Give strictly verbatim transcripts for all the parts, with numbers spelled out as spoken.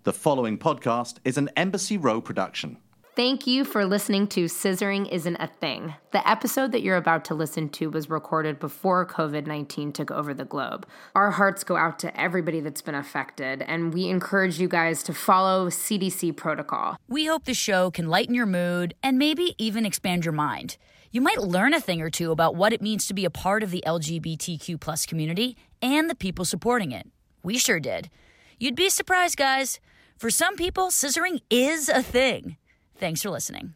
The following podcast is an Embassy Row production. Thank you for listening to Scissoring Isn't a Thing. The episode that you're about to listen to was recorded before covid nineteen took over the globe. Our hearts go out to everybody that's been affected, and we encourage you guys to follow C D C protocol. We hope the show can lighten your mood and maybe even expand your mind. You might learn a thing or two about what it means to be a part of the L G B T Q plus community and the people supporting it. We sure did. You'd be surprised, guys. For some people, scissoring is a thing. Thanks for listening.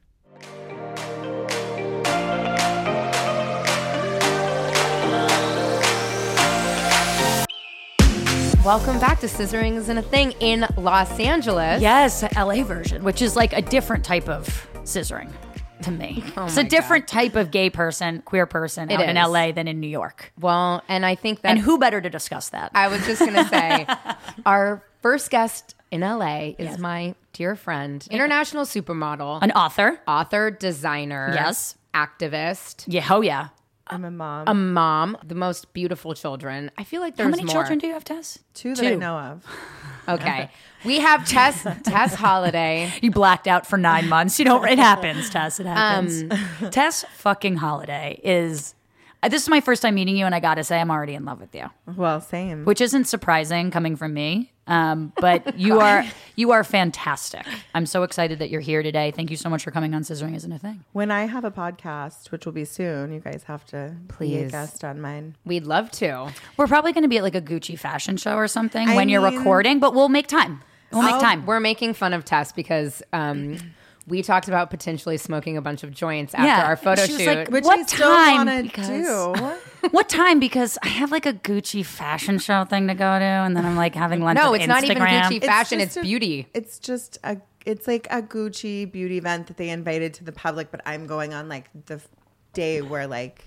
Welcome back to Scissoring Isn't a Thing in Los Angeles. Yes, L A version, which is like a different type of scissoring to me. Oh it's a my different God. type of gay person, queer person It out in is. L A than in New York. Well, and I think that... And who better to discuss that? I was just going to say, our first guest in L A is Yes. my dear friend, international supermodel, An author. author, designer, Yes. activist, Yeah, oh yeah. I'm a mom. a mom, the most beautiful children. I feel like there's How many more. children do you have, Tess? Two that I Two. know of. Okay. We have Tess, Tess Holiday. You blacked out for nine months. You know, it happens, Tess. It Um, happens. Tess fucking Holiday is... uh, This is my first time meeting you, and I gotta say, I'm already in love with you. Well, same. Which isn't surprising coming from me, um, but you are you are fantastic. I'm so excited that you're here today. Thank you so much for coming on Scissoring Isn't a Thing. When I have a podcast, which will be soon, you guys have to be a Please. guest on mine. We'd love to. We're probably going to be at like a Gucci fashion show or something I when you're mean- recording, but we'll make time. We'll make Oh, time. We're making fun of Tess because um, we talked about potentially smoking a bunch of joints after Yeah. our photo She was shoot. like, Which What I still time? want to Because- do. What time? Because I have like a Gucci fashion show thing to go to, and then I'm like having lunch. no, with it's not even Instagram. Gucci fashion. It's, just a- beauty. It's just a. It's like a Gucci beauty event that they invited to the public, but I'm going on like the f- day where like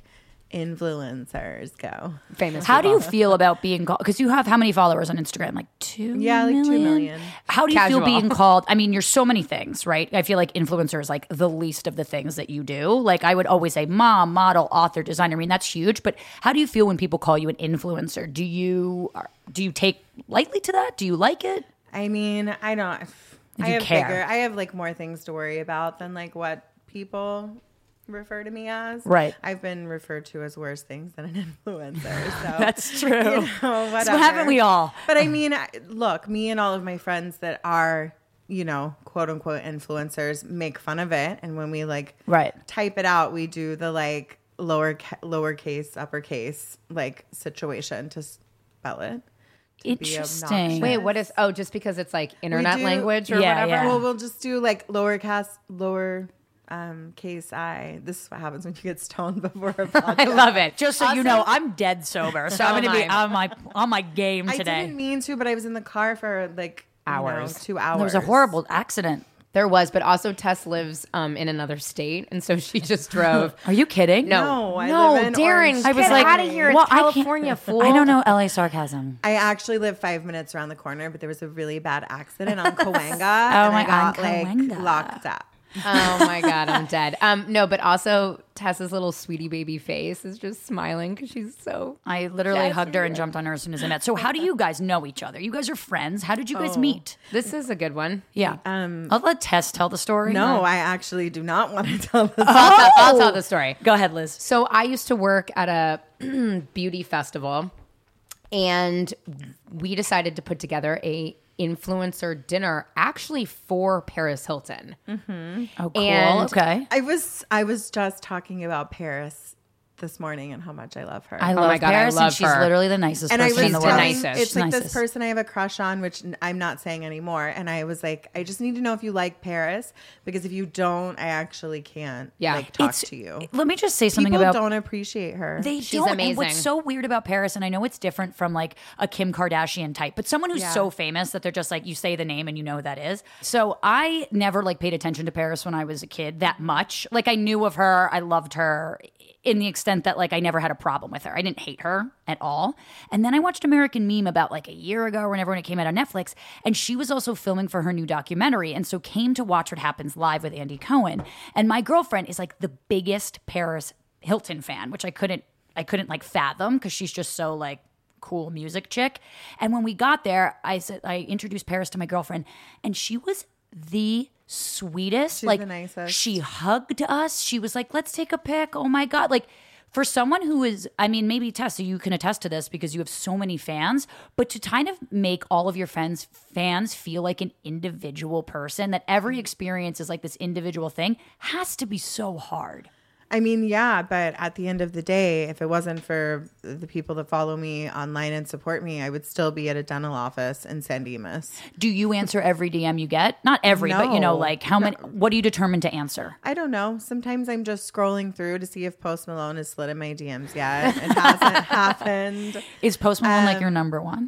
influencers go. Famous. How do you people. feel about being called? Because you have how many followers on Instagram? Like two. Yeah, like two million. How do you Casual. feel being called? I mean, you're so many things, right? I feel like influencer is like the least of the things that you do. Like I would always say, mom, model, author, designer. I mean, that's huge. But how do you feel when people call you an influencer? Do you do you take lightly to that? Do you like it? I mean, I don't. I you have care. bigger. I have like more things to worry about than like what people refer to me as. Right. I've been referred to as worse things than an influencer. So That's true. you know, So whatever. haven't we all? But I mean, I- look, me and all of my friends that are, you know, quote unquote influencers make fun of it, and when we like Right. type it out, we do the like lower ca- lowercase uppercase like situation to spell it. to be Interesting. obnoxious. Wait, what is? Oh, just because it's like internet do- language or Yeah, whatever. yeah. Well, we'll just do like lower cast, lower um, case I. This is what happens when you get stoned before a podcast. I love it. Just so you know, I'm dead sober, so I'm Oh going to be my. on my on my game I today. didn't mean to, but I was in the car for like you know, Hours. two hours. There was a horrible accident. There was, but also Tess lives um, in another state, and so she just drove. Are you kidding? No, No, I no, live in Darren, Orange I was get like, out of here. It's well, I can't- California, fool. I don't know L A sarcasm. I actually live five minutes around the corner, but there was a really bad accident on Cahuenga. oh and my- I got on like Cahuenga. locked up. Oh my God, I'm dead. Um, no, but also Tessa's little sweetie baby face is just smiling because she's so. I literally That's hugged her and weird. jumped on her as soon as I met. So how do you guys know each other? You guys are friends. How did you guys Oh. meet? This is a good one. Yeah. Um, I'll let Tess tell the story. no, I actually do not want to tell this. I'll, tell, I'll tell the story. Go ahead, Liz. So I used to work at a beauty festival, and we decided to put together a influencer dinner actually for Paris Hilton. Oh, cool. And- okay. I was I was just talking about Paris this morning and how much I love her. I Oh love my God, I Paris, love and she's her. literally the nicest and I person was in the the world. telling, nicest. it's like Nicest. this person I have a crush on, which n- I'm not saying anymore. And I was like, I just need to know if you like Paris, because if you don't, I actually can't Yeah. like talk It's- to you. Let me just say something People about don't appreciate her. They She's don't. amazing. And what's so weird about Paris, and I know it's different from like a Kim Kardashian type, but someone who's Yeah. so famous that they're just like, you say the name and you know who that is. So I never like paid attention to Paris when I was a kid that much. Like I knew of her, I loved her in the extent that like I never had a problem with her. I didn't hate her at all. And then I watched American Meme about like a year ago or whenever when it came out on Netflix, and she was also filming for her new documentary, and so came to watch What Happens Live with Andy Cohen. And my girlfriend is like the biggest Paris Hilton fan, which I couldn't I couldn't like fathom because she's just so like cool music chick. And when we got there, I said I introduced Paris to my girlfriend, and she was the sweetest. She's like the nicest. she hugged us. She was like, "Let's take a pic." Oh my god! Like for someone who is, I mean, maybe Tessa, you can attest to this because you have so many fans. But to kind of make all of your fans fans feel like an individual person, that every experience is like this individual thing, has to be so hard. I mean, yeah, but at the end of the day, if it wasn't for the people that follow me online and support me, I would still be at a dental office in San Dimas. Do you answer every D M you get? Not every, but you know, No. like how many, what do you determine to answer? I don't know. Sometimes I'm just scrolling through to see if Post Malone has slid in my D Ms yet. It hasn't happened. Is Post Malone Um, like your number one?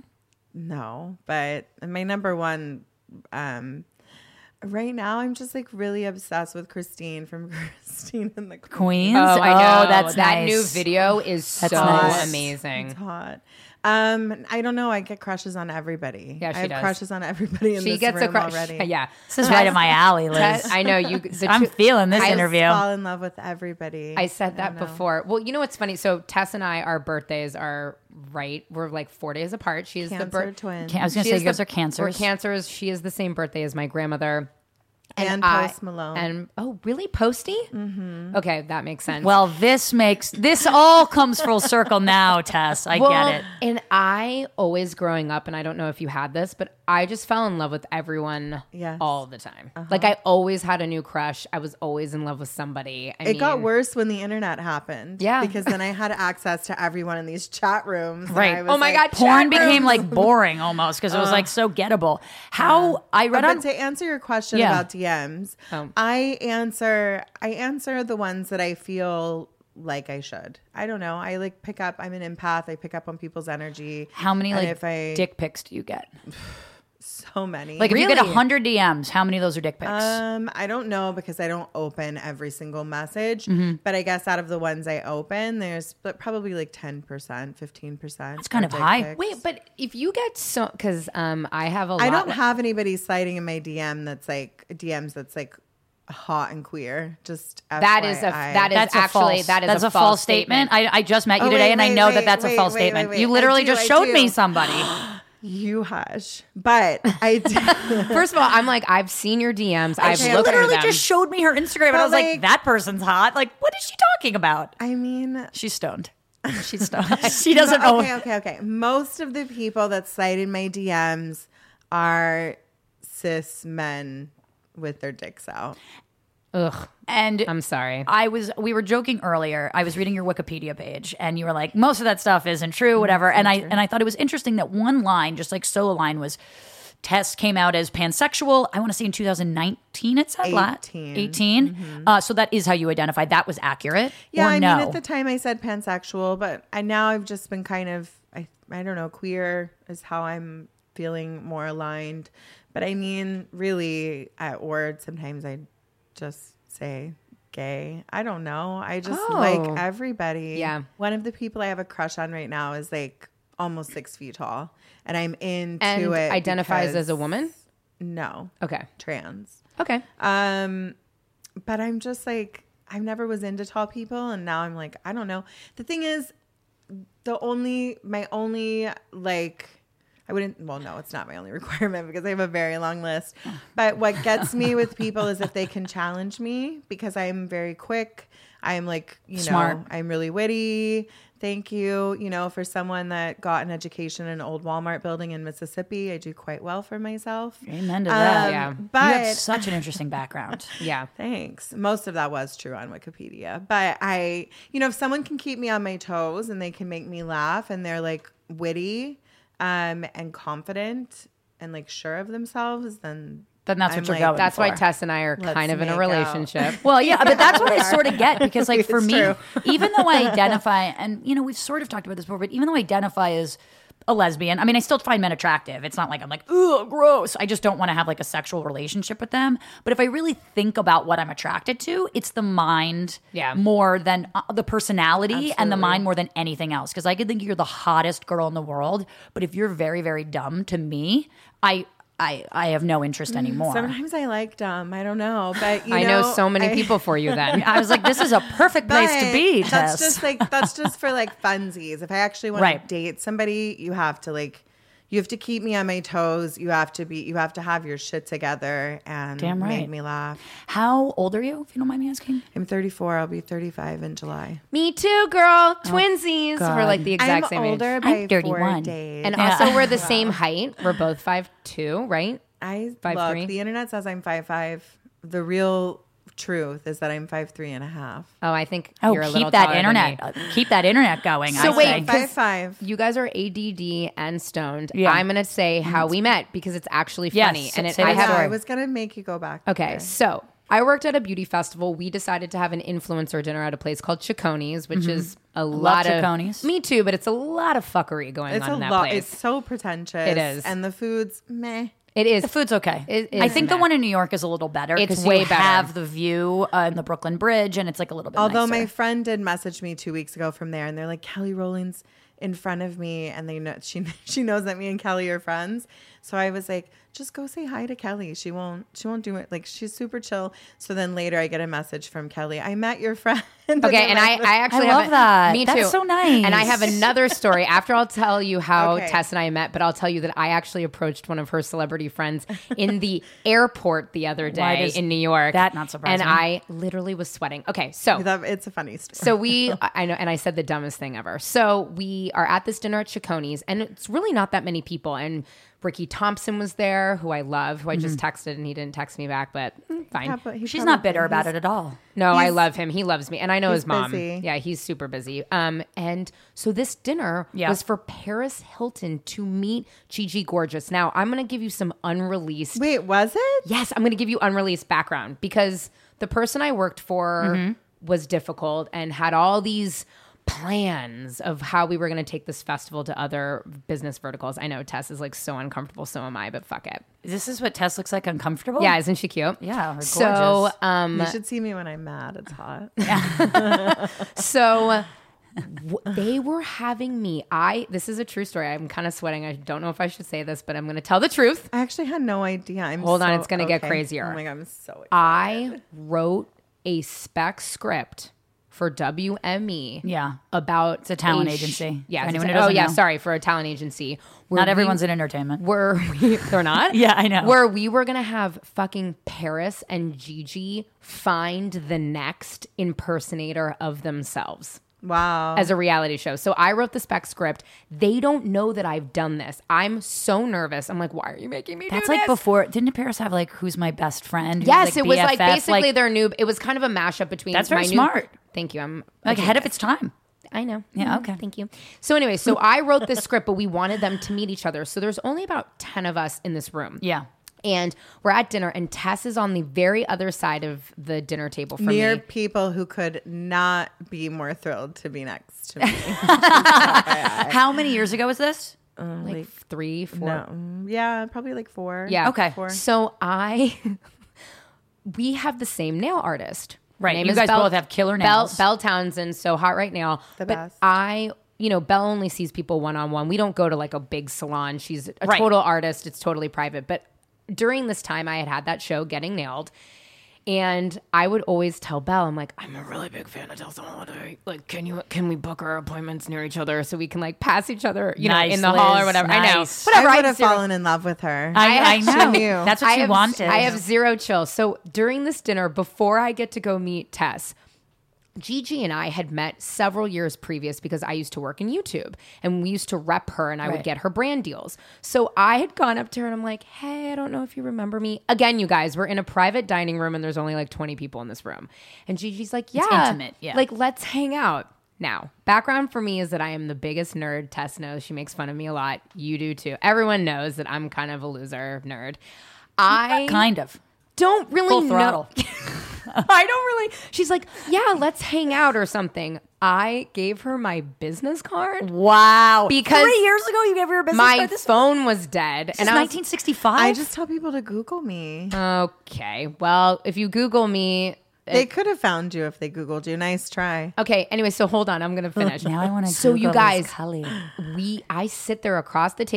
No, but my number one, um, right now, I'm just like really obsessed with Christine from Christine and the Queen. Queens? Oh, I know. that's that nice. new video is That's so nice. amazing. It's hot. Um, I don't know. I get crushes on everybody. Yeah, she I have does. crushes on everybody in She this gets a room crush. already. Yeah, This is right in my alley, Liz. Tess- I know you. The I'm two- feeling this I interview. Fall in love with everybody. I said that don't know. before. Well, you know what's funny? So Tess and I, our birthdays are right. We're like four days apart. She is Cancer the birth. twin. Can- I was going to she say is you guys the- are cancers. We're cancers. She is the same birthday as my grandmother. And I- Post Malone. And oh, really, Posty? Mm-hmm. Okay, that makes sense. Well, this makes, this all comes full circle now, Tess. I Well, get it. And I always growing up, and I don't know if you had this, but I just fell in love with everyone Yes. all the time. Like I always had a new crush. I was always in love with somebody. I It got mean- worse when the internet happened. Yeah. Because then I had access to everyone in these chat rooms. and Right. I was Oh my like- God, Porn chat became rooms. like boring almost because it was like so gettable. How I read But on to answer your question Yeah. about D Ms, Oh. I answer I answer the ones that I feel like I should. I don't know. I like pick up. I'm an empath. I pick up on people's energy. how many And like if I, dick pics do you get? So many. Like if you get Really? one hundred D Ms, how many of those are dick pics? Um, I don't know because I don't open every single message. Mm-hmm. But I guess out of the ones I open, there's but probably like ten percent, fifteen percent. That's kind of high. Wait, but if you get so, because um, I have a lot. I don't have anybody sliding in my D M that's like D Ms that's like hot and queer. Just That is a- F Y I. that is- That's a actually- false. that is that's a a false false statement. statement. I, I just met you Oh, today, wait, and I wait, know wait, that that's a wait, false wait, statement. wait, You wait. literally I do, just I showed do. me somebody. You hush. But I did. First of all, I'm like, I've seen your D Ms. I've She looked through literally them. just showed me her Instagram, and I was like, like- "That person's hot." Like, what is she talking about? I mean, She's stoned. She's stoned. she doesn't know. okay, okay, okay. Most of the people that slide in my D Ms are cis men with their dicks out. Ugh, And I'm sorry. I was, we were joking earlier. I was reading your Wikipedia page, and you were like, most of that stuff isn't true, whatever. And I and I thought it was interesting that one line, just like solo line, was Tess came out as pansexual. I want to say in two thousand nineteen. It said la- eighteen. eighteen. Uh, so that is how you identified. That was accurate. Yeah, or I no? mean, at the time I said pansexual, but I now I've just been kind of, I, I don't know, queer is how I'm feeling more aligned. But I mean, really, at word, sometimes I just say gay. I don't know. I just Oh. like everybody. Yeah. One of the people I have a crush on right now is like almost six feet tall, and I'm into and it. identifies because- as a woman. No, Okay. trans. Okay. Um, but I'm just like, I never was into tall people, and now I'm like, I don't know. The thing is, the only my only like, I wouldn't. Well, no, it's not my only requirement because I have a very long list. But what gets me with people is if they can challenge me because I'm very quick. I'm like, you Smart. know, I'm really witty. Thank you. You know, for someone that got an education in an old Walmart building in Mississippi, I do quite well for myself. Amen to that. Um, Yeah. But you have such an interesting background. Yeah. Thanks. Most of that was true on Wikipedia. But I, you know, if someone can keep me on my toes and they can make me laugh and they're like witty um, and confident and like sure of themselves, then Then that's what I'm you're like, going That's for. why Tess and I are Let's kind of in a make relationship. Well, yeah, but that's what I sort of get because, like, for It's me, true. even though I identify, and you know, we've sort of talked about this before, but even though I identify as a lesbian, I mean, I still find men attractive. It's not like I'm like, ugh, gross. I just don't want to have like a sexual relationship with them. But if I really think about what I'm attracted to, it's the mind Yeah. more than uh, the personality and the Absolutely. mind more than anything else. Because I could think you're the hottest girl in the world, but if you're very, very dumb to me, I. I, I have no interest anymore. Sometimes I like dumb. I don't know, but you I know, know so many I- people for you then. I was like, this is a perfect place to But be, That's Tess. just like that's just for like funsies. If I actually want Right. to date somebody, you have to like you have to keep me on my toes. You have to be you have to have your shit together and Damn right. make me laugh. How old are you, if you don't mind me asking? I'm thirty-four. I'll be thirty-five in July. Me too, girl. Twinsies. God. We're like the exact I'm same older age. by I'm thirty-one. four days. And Yeah. also, we're the same height. We're both five two, right? I Five look, three? the internet says I'm five five. The real truth is that I'm five three and a half. Oh, I think Oh, you're a little keep that taller than internet. me. uh, keep that internet going. So I wait, say. Because Five five. You guys are A D D and stoned. Yeah. I'm gonna say how we met because it's actually Yes, funny. and it, say I that have. Yeah, story. I was gonna make you go back. Okay, there. so I worked at a beauty festival. We decided to have an influencer dinner at a place called Chiconi's, which is a lot of Chiconi's. Me too, but it's a lot of fuckery going It's on a in that lot. place. It's so pretentious. It is. and the food's meh. It is. The food's okay. It I is think the meh. one in New York is a little better. It's 'cause way you better. have the view uh, and the Brooklyn Bridge, and it's like a little bit. Although nicer. my friend did message me two weeks ago from there, and they're like, Kelly Rowland's in front of me, and they know she she knows that me and Kelly are friends. So I was like, just go say hi to Kelly. She won't she won't do it. Like she's super chill. So then later I get a message from Kelly. I met your friend. Okay, and I, I actually I have love a- that. Me That's too. so nice. And I have another story. After I'll tell you how Okay. Tess and I met, but I'll tell you that I actually approached one of her celebrity friends in the airport the other Why day does in New York. that not surprise And me? I literally was sweating. Okay, so That- it's a funny story. so we, I know, and I said the dumbest thing ever. So we are at this dinner at Chiconi's, and it's really not that many people. And Ricky Thompson was there, who I love, who I just texted, and he didn't text me back, but mm, fine. Yeah, but he She's probably- not bitter about he's- it at all. No, I He's- love him. He loves me. And I know he's his mom. busy. Yeah, he's super busy. Um, and so this dinner Yeah. was for Paris Hilton to meet Gigi Gorgeous. Now, I'm going to give you some unreleased. Wait, was it? Yes, I'm going to give you unreleased background because the person I worked for Mm-hmm. was difficult and had all these plans of how we were going to take this festival to other business verticals. I know Tess is like so uncomfortable. So am I, but fuck it. This is what Tess looks like uncomfortable. Yeah, isn't she cute? Yeah, her So, gorgeous. um, You should see me when I'm mad. It's hot. So w- they were having me. I this is a true story. I'm kind of sweating. I don't know if I should say this, but I'm going to tell the truth. I actually had no idea. I'm Hold on, so- it's gonna get okay. crazier. Oh my god, I'm so excited. I wrote a spec script for W M E. Yeah. About It's a talent sh- agency, Yeah. for it's anyone a- who oh doesn't yeah. know. Sorry, for a talent agency. where Not we- everyone's in entertainment. Where we, they're not. Yeah, I know. Where we were gonna have fucking Paris and Gigi find the next impersonator of themselves. Wow. As a reality show. So I wrote the spec script. They don't know that I've done this. I'm so nervous. I'm like, why are you making me That's do like this? before. Didn't Paris have like Who's My Best Friend? Who's, Yes, like, it was like B F F? basically like, their new. It was kind of a mashup between. That's very my new- smart. Thank you. I'm like a ahead of genius. its time. I know. Yeah, Mhm. okay. Thank you. So anyway, so I wrote this script, but we wanted them to meet each other. So there's only about ten of us in this room. Yeah. And we're at dinner, and Tess is on the very other side of the dinner table from Near me. people who could not be more thrilled to be next to me. How many years ago was this? Like three, four. no, mm, yeah, probably like four. Yeah. Okay. Four. So I, we have the same nail artist. Her Right, name you is guys Belle- both have killer Belle, nails. Belle Townsend, so hot right now. The but best. I, you know, Belle only sees people one on one. We don't go to like a big salon. She's a Right. total artist. It's totally private. But during this time, I had had that show, Getting Nailed. And I would always tell Belle, I'm like, I'm a really big fan of Tessa Holiday. Like, can you can we book our appointments near each other so we can like pass each other, you Nice, know, in the hall or Liz, whatever? I know. nice. Whatever. I I would have zero- fallen in love with her. I, I, I know. actually knew. That's what I she have, wanted. I have zero chill. So during this dinner, before I get to go meet Tess, Gigi and I had met several years previous because I used to work in YouTube and we used to rep her and I would Right. get her brand deals. So I had gone up to her and I'm like, hey, I don't know if you remember me. Again, you guys, we're in a private dining room and there's only like twenty people in this room. And Gigi's like, yeah, intimate, yeah. like let's hang out. Now, background for me is that I am the biggest nerd. Tess knows. She makes fun of me a lot. You do too. Everyone knows that I'm kind of a loser nerd. I kind of. don't really Full know. throttle. I don't really. She's like, yeah, let's hang out or something. I gave her my business card Wow. because Three years ago, you gave her a business my card. This phone was dead, is and I was nineteen sixty-five. I just tell people to Google me. okay. Well, if you Google me, They could have found you if they Googled you. Nice try. okay. Anyway, so hold on, I'm gonna finish. now I want to. So you guys, Cully. we I sit there across the table.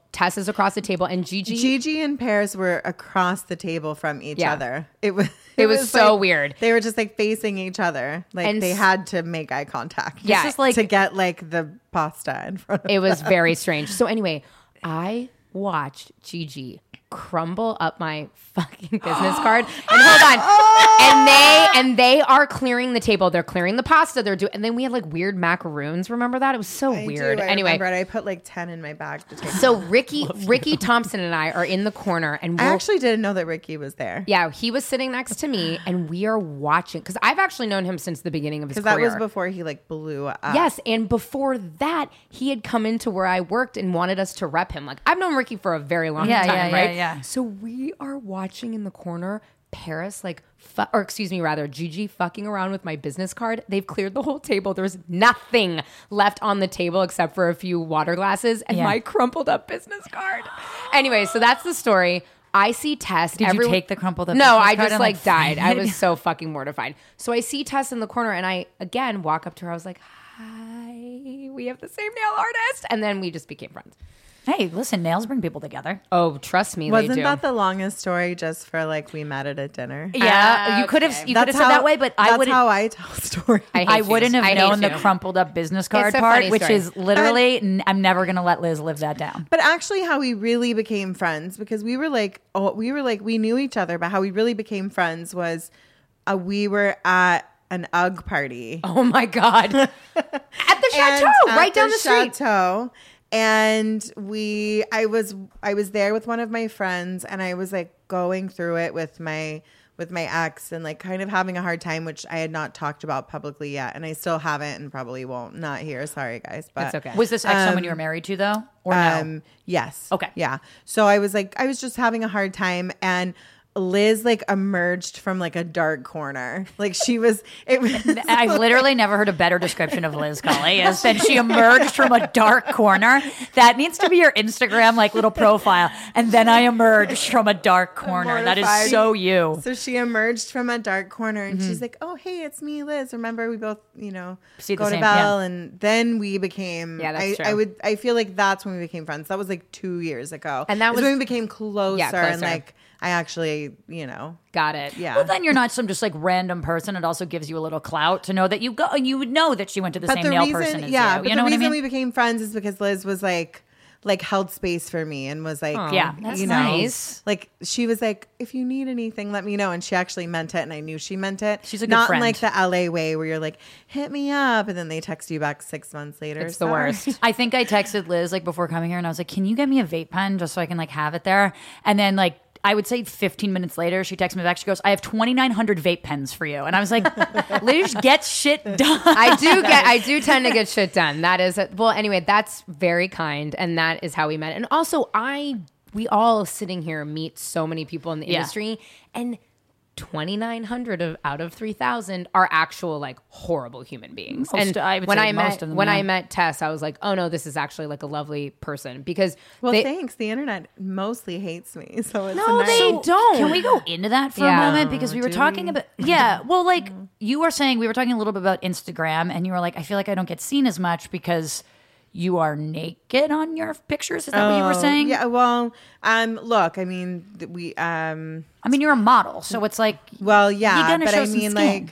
Tess is across the table, and Gigi. Gigi and Paris were across the table from each Yeah. other. It was It was so like, weird. They were just like facing each other, like And they s- had to make eye contact. Yeah. This is like to get like the pasta in front of It was very strange. So anyway, I watched Gigi crumble up my fucking business card. And hold on. And they and they are clearing the table. They're clearing the pasta. They're doing, and then we had like weird macaroons. Remember that? It was so I weird. Do, I anyway, remembered. I put like ten in my bag to take. so Ricky Ricky Thompson and I are in the corner, and I we're actually didn't know that Ricky was there. yeah, he was sitting next to me, and we are watching because I've actually known him since the beginning of his Because career. that was before he like blew up. Yes, and before that, he had come into where I worked and wanted us to rep him. Like, I've known Ricky for a very long Yeah, time, yeah, yeah, right? yeah. So we are watching in the corner Paris, like, fu- or excuse me, rather, Gigi fucking around with my business card. They've cleared the whole table. There's nothing left on the table except for a few water glasses and Yeah. my crumpled up business card. Anyway, so that's the story. I see Tess. Did you take the crumpled up No, business I card just and, like, like, died. I find it? was so fucking mortified. So I see Tess in the corner, and I again walk up to her. I was like, "Hi, we have the same nail artist," and then we just became friends. Hey, listen, nails bring people together. Oh, trust me, Wasn't they do. that the longest story? Just for like we met at a dinner. Yeah, you could have you could have said that way, but I that's wouldn't. how I tell stories. I, hate I you. wouldn't have I hate known the you. crumpled up business card a part, funny which story. is literally, n- I'm never going to let Liz live that down. But actually, how we really became friends, because we were like, oh, we were like, we knew each other, but how we really became friends was uh, we were at an UGG party. Oh my god! At the And chateau, at right down the, street. chateau. And we, I was, I was there with one of my friends, and I was like going through it with my, with my ex, and like kind of having a hard time, which I had not talked about publicly yet, and I still haven't, and probably won't. Not here, sorry guys, but That's okay. Was this ex someone you were married to though, or no? Um, yes. Okay. Yeah. So I was like, I was just having a hard time, and Liz like emerged from like a dark corner. Like she was, it was. I've literally never heard a better description of Liz Cully is that she emerged from a dark corner. That needs to be your Instagram like little profile. And then I emerged from a dark corner. That is mortified. so you. So she emerged from a dark corner, and Mm-hmm. she's like, "Oh, hey, it's me, Liz. Remember, we both, you know, See the go to same- Bell." yeah. And then we became. Yeah, that's I, true. I would. I feel like that's when we became friends. That was like two years ago, And that It's was- when we became closer, Yeah, and closer. like I actually, you know, Got it. yeah. Well, then you're not some just like random person. It also gives you a little clout to know that you go and you would know that she went to the But same the nail reason, person as yeah, you. but You know the what I reason mean? we became friends is because Liz was like, like held space for me and was like, Yeah, that's you know, nice. like she was like, if you need anything, let me know. And she actually meant it, and I knew she meant it. She's a good not friend. in like the L A way where you're like, hit me up, and then they text you back six months later. It's the Sorry. worst. I think I texted Liz like before coming here and I was like, can you get me a vape pen just so I can like have it there? And then like, I would say fifteen minutes later, she texts me back. She goes, I have twenty-nine hundred vape pens for you. And I was like, Liz gets shit done. I do get. I do tend to get shit done. That is well. Anyway, that's very kind, and that is how we met. And also, I we all sitting here meet so many people in the Yeah. industry, and twenty-nine hundred of out of three thousand are actual like horrible human beings. Most- and I would when say I most met of them, when yeah. I met Tess, I was like, oh no, this is actually like a lovely person because Well, they, thanks. The internet mostly hates me, so it's No, a nice- they don't. Can we go into that for Yeah. a moment? Because we were Do talking we? about, yeah, well, like you were saying, we were talking a little bit about Instagram, and you were like, I feel like I don't get seen as much because you are naked on your pictures. Is that what you were Oh, saying? Yeah. Well, um, look, I mean, th- we, um, I mean, you're a model, so it's like, Well, yeah, gonna but show I some mean, skin. like,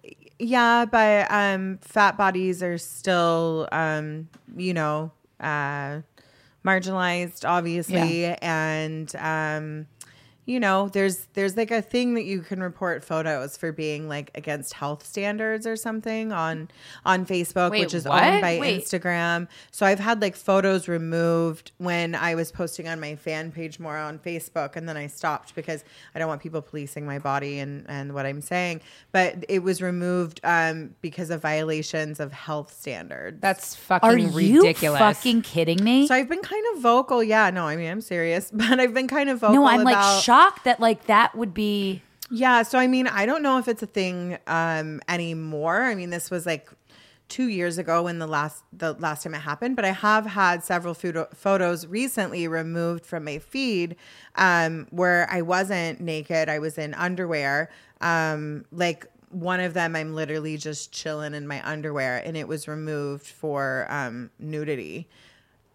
yeah, but um, fat bodies are still, um, you know, uh, marginalized, obviously, and um, you know, there's there's like a thing that you can report photos for being like against health standards or something on on Facebook, Wait, which is what? owned by Wait. Instagram. So I've had like photos removed when I was posting on my fan page more on Facebook, and then I stopped because I don't want people policing my body and and what I'm saying. But it was removed um, because of violations of health standards. that's fucking are you ridiculous. fucking kidding me? So I've been kind of vocal. Yeah, no, I mean, I'm serious, but I've been kind of vocal. no, I'm about, like shocked that like that would be. Yeah, so I mean, I don't know if it's a thing um, anymore. I mean, this was like two years ago when the last the last time it happened, but I have had several photo- photos recently removed from my feed um, where I wasn't naked. I was in underwear. Um, like one of them, I'm literally just chilling in my underwear, and it was removed for um, nudity.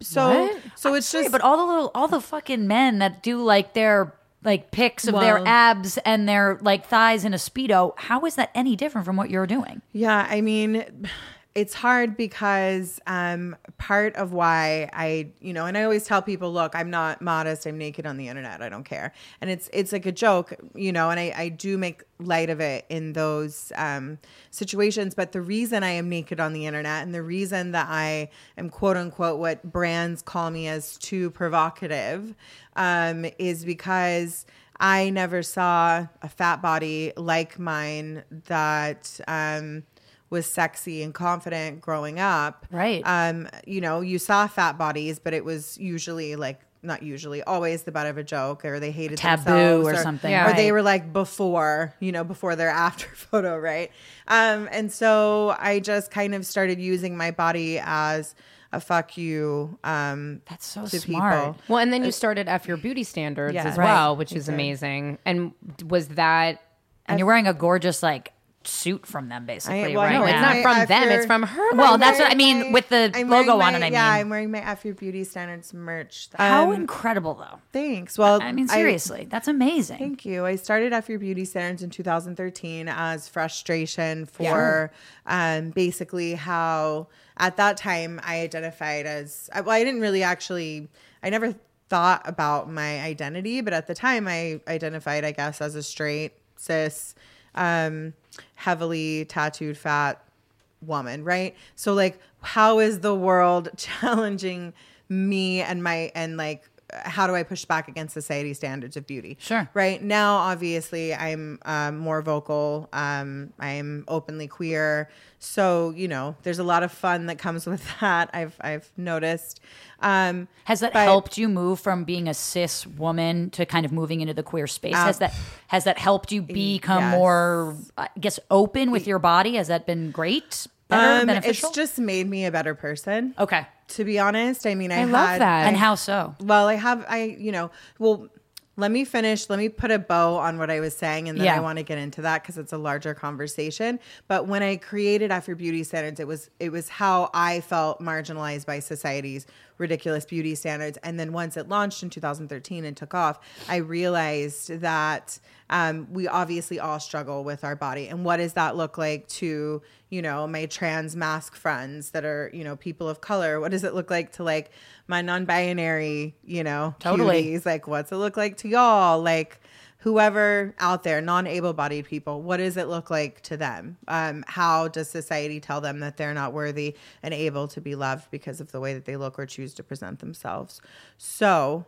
So What? so it's Sorry, just but all the little, all the fucking men that do like their like pics of Well- their abs and their like thighs in a Speedo, how is that any different from what you're doing? Yeah, I mean, it's hard because um, part of why I, you know, and I always tell people, look, I'm not modest. I'm naked on the internet. I don't care. And it's it's like a joke, you know, and I, I do make light of it in those um, situations. But the reason I am naked on the internet and the reason that I am quote unquote what brands call me as too provocative um, is because I never saw a fat body like mine that um, was sexy and confident growing up. Right. Um, you know, you saw fat bodies, but it was usually like, not usually, always the butt of a joke, or they hated Taboo themselves, or something, or they right. were like before, you know, before their after photo, right? Um, and so I just kind of started using my body as a fuck you um, That's so to smart. people. Well, and then you started F Your Beauty Standards Yeah. as Right. well, which is amazing. And was that... And you're wearing a gorgeous like suit from them, basically. I- well, right no, It's now. not My from F them, Your- it's from her. Well, I'm that's what I wearing mean my- with the I'm logo wearing on my- it. I yeah, mean, I'm wearing my F Your Beauty Standards merch. how Um, incredible though. Thanks. Well, I mean, seriously, that's amazing. Thank you. I started F Your Beauty Standards in two thousand thirteen as frustration for um, basically how at that time I identified as, well, I didn't really actually, I never thought about my identity, but at the time I identified, I guess, as a straight, cis, um, heavily tattooed, fat woman, right? So like, how is the world challenging me and my, and like, how do I push back against society's standards of beauty? Sure. Right now, obviously, I'm um, more vocal. Um, I'm openly queer. So, you know, there's a lot of fun that comes with that. I've, I've noticed. Um, Has that but- helped you move from being a cis woman to kind of moving into the queer space? Uh, has that has that helped you become yes. more, I guess, open with your body? Has that been great? Better, um, beneficial? it's just made me a better person. okay. To be honest, I mean, I, I love had, that. And how so? Well, I have, I, you know, well, let me finish. Let me put a bow on what I was saying. And then Yeah. I want to get into that because it's a larger conversation. But when I created F Your Beauty Standards, it was, it was how I felt marginalized by society's ridiculous beauty standards. And then once it launched in two thousand thirteen and took off, I realized that um, we obviously all struggle with our body. And what does that look like to, you know, my trans mask friends that are, you know, people of color? What does it look like to like my non-binary, you know, Totally. cuties? Like, what's it look like to y'all? Like, whoever out there, non-able-bodied people, what does it look like to them? Um, how does society tell them that they're not worthy and able to be loved because of the way that they look or choose to present themselves? So,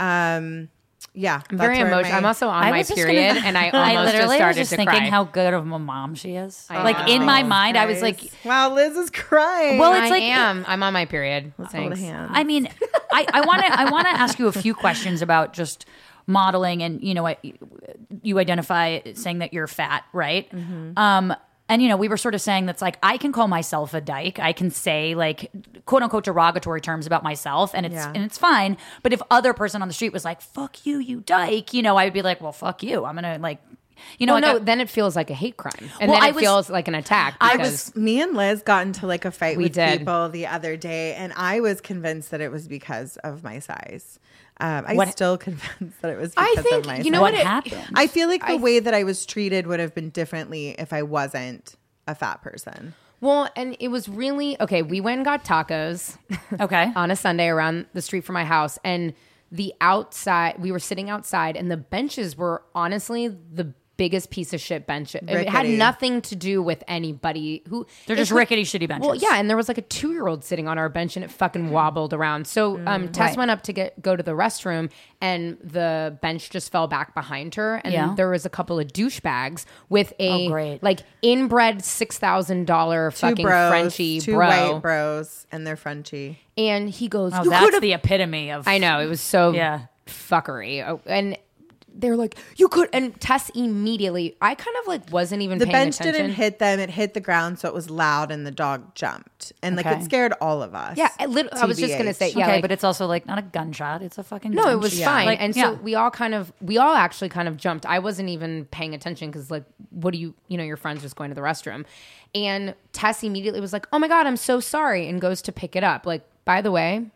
um, yeah, I'm very emotional. I'm also on I my was just period, gonna- and I I almost just literally started was just to thinking cry. how good of a mom she is. I Like know. in my Oh, mind, I was like, guys. wow, Liz is crying. Well, I it's like- am. I'm on my period. hold a Thanks. hand. I mean, I want to I want to ask you a few questions about just modeling, and you know, what you identify saying that you're fat, right? Mm-hmm. Um, and you know, we were sort of saying that's like I can call myself a dyke. I can say like quote unquote derogatory terms about myself, and it's Yeah. and it's fine. But if other person on the street was like "fuck you, you dyke," you know, I would be like, "Well, fuck you. I'm gonna like." You know, Well, like no, I- then it feels like a hate crime, and Well, then I it was- feels like an attack. I because- was me and Liz got into like a fight We with did. people the other day, and I was convinced that it was because of my size. Um, I'm What- still convinced that it was I because think- of my you know size. what what it- happened? I feel like the I- way that I was treated would have been differently if I wasn't a fat person. Well, and it was really okay. We went and got tacos okay. on a Sunday around the street from my house, and the outside, we were sitting outside, and the benches were honestly the biggest piece of shit bench. It had Rickety. nothing to do with anybody who They're it just could- rickety, shitty benches. Well, yeah, and there was like a two year old sitting on our bench, and it fucking wobbled around. So um, Tess Right. went up to get go to the restroom, and the bench just fell back behind her, and Yeah. there was a couple of douchebags with a Oh, great. like inbred six thousand dollar Two fucking bros, Frenchie two bro, white bros, and they're Frenchie. and he goes, Oh, "You that's could've-" the epitome of. I know, it was so Yeah. fuckery. Oh, and they're like, you could, and Tess immediately, I kind of like wasn't even The paying bench attention. didn't hit them; it hit the ground, so it was loud, and the dog jumped, and like Okay. it scared all of us. Yeah, I, lit- I was just gonna say, yeah, okay, like- but it's also like not a gunshot. It's a fucking No, it gunshot. was Yeah. fine. Like, and yeah. so we all kind of, we all actually kind of jumped. I wasn't even paying attention because, like, what do you, you know, your friend's just going to the restroom. And Tess immediately was like, oh my God, I'm so sorry. And goes to pick it up. Like, by the way,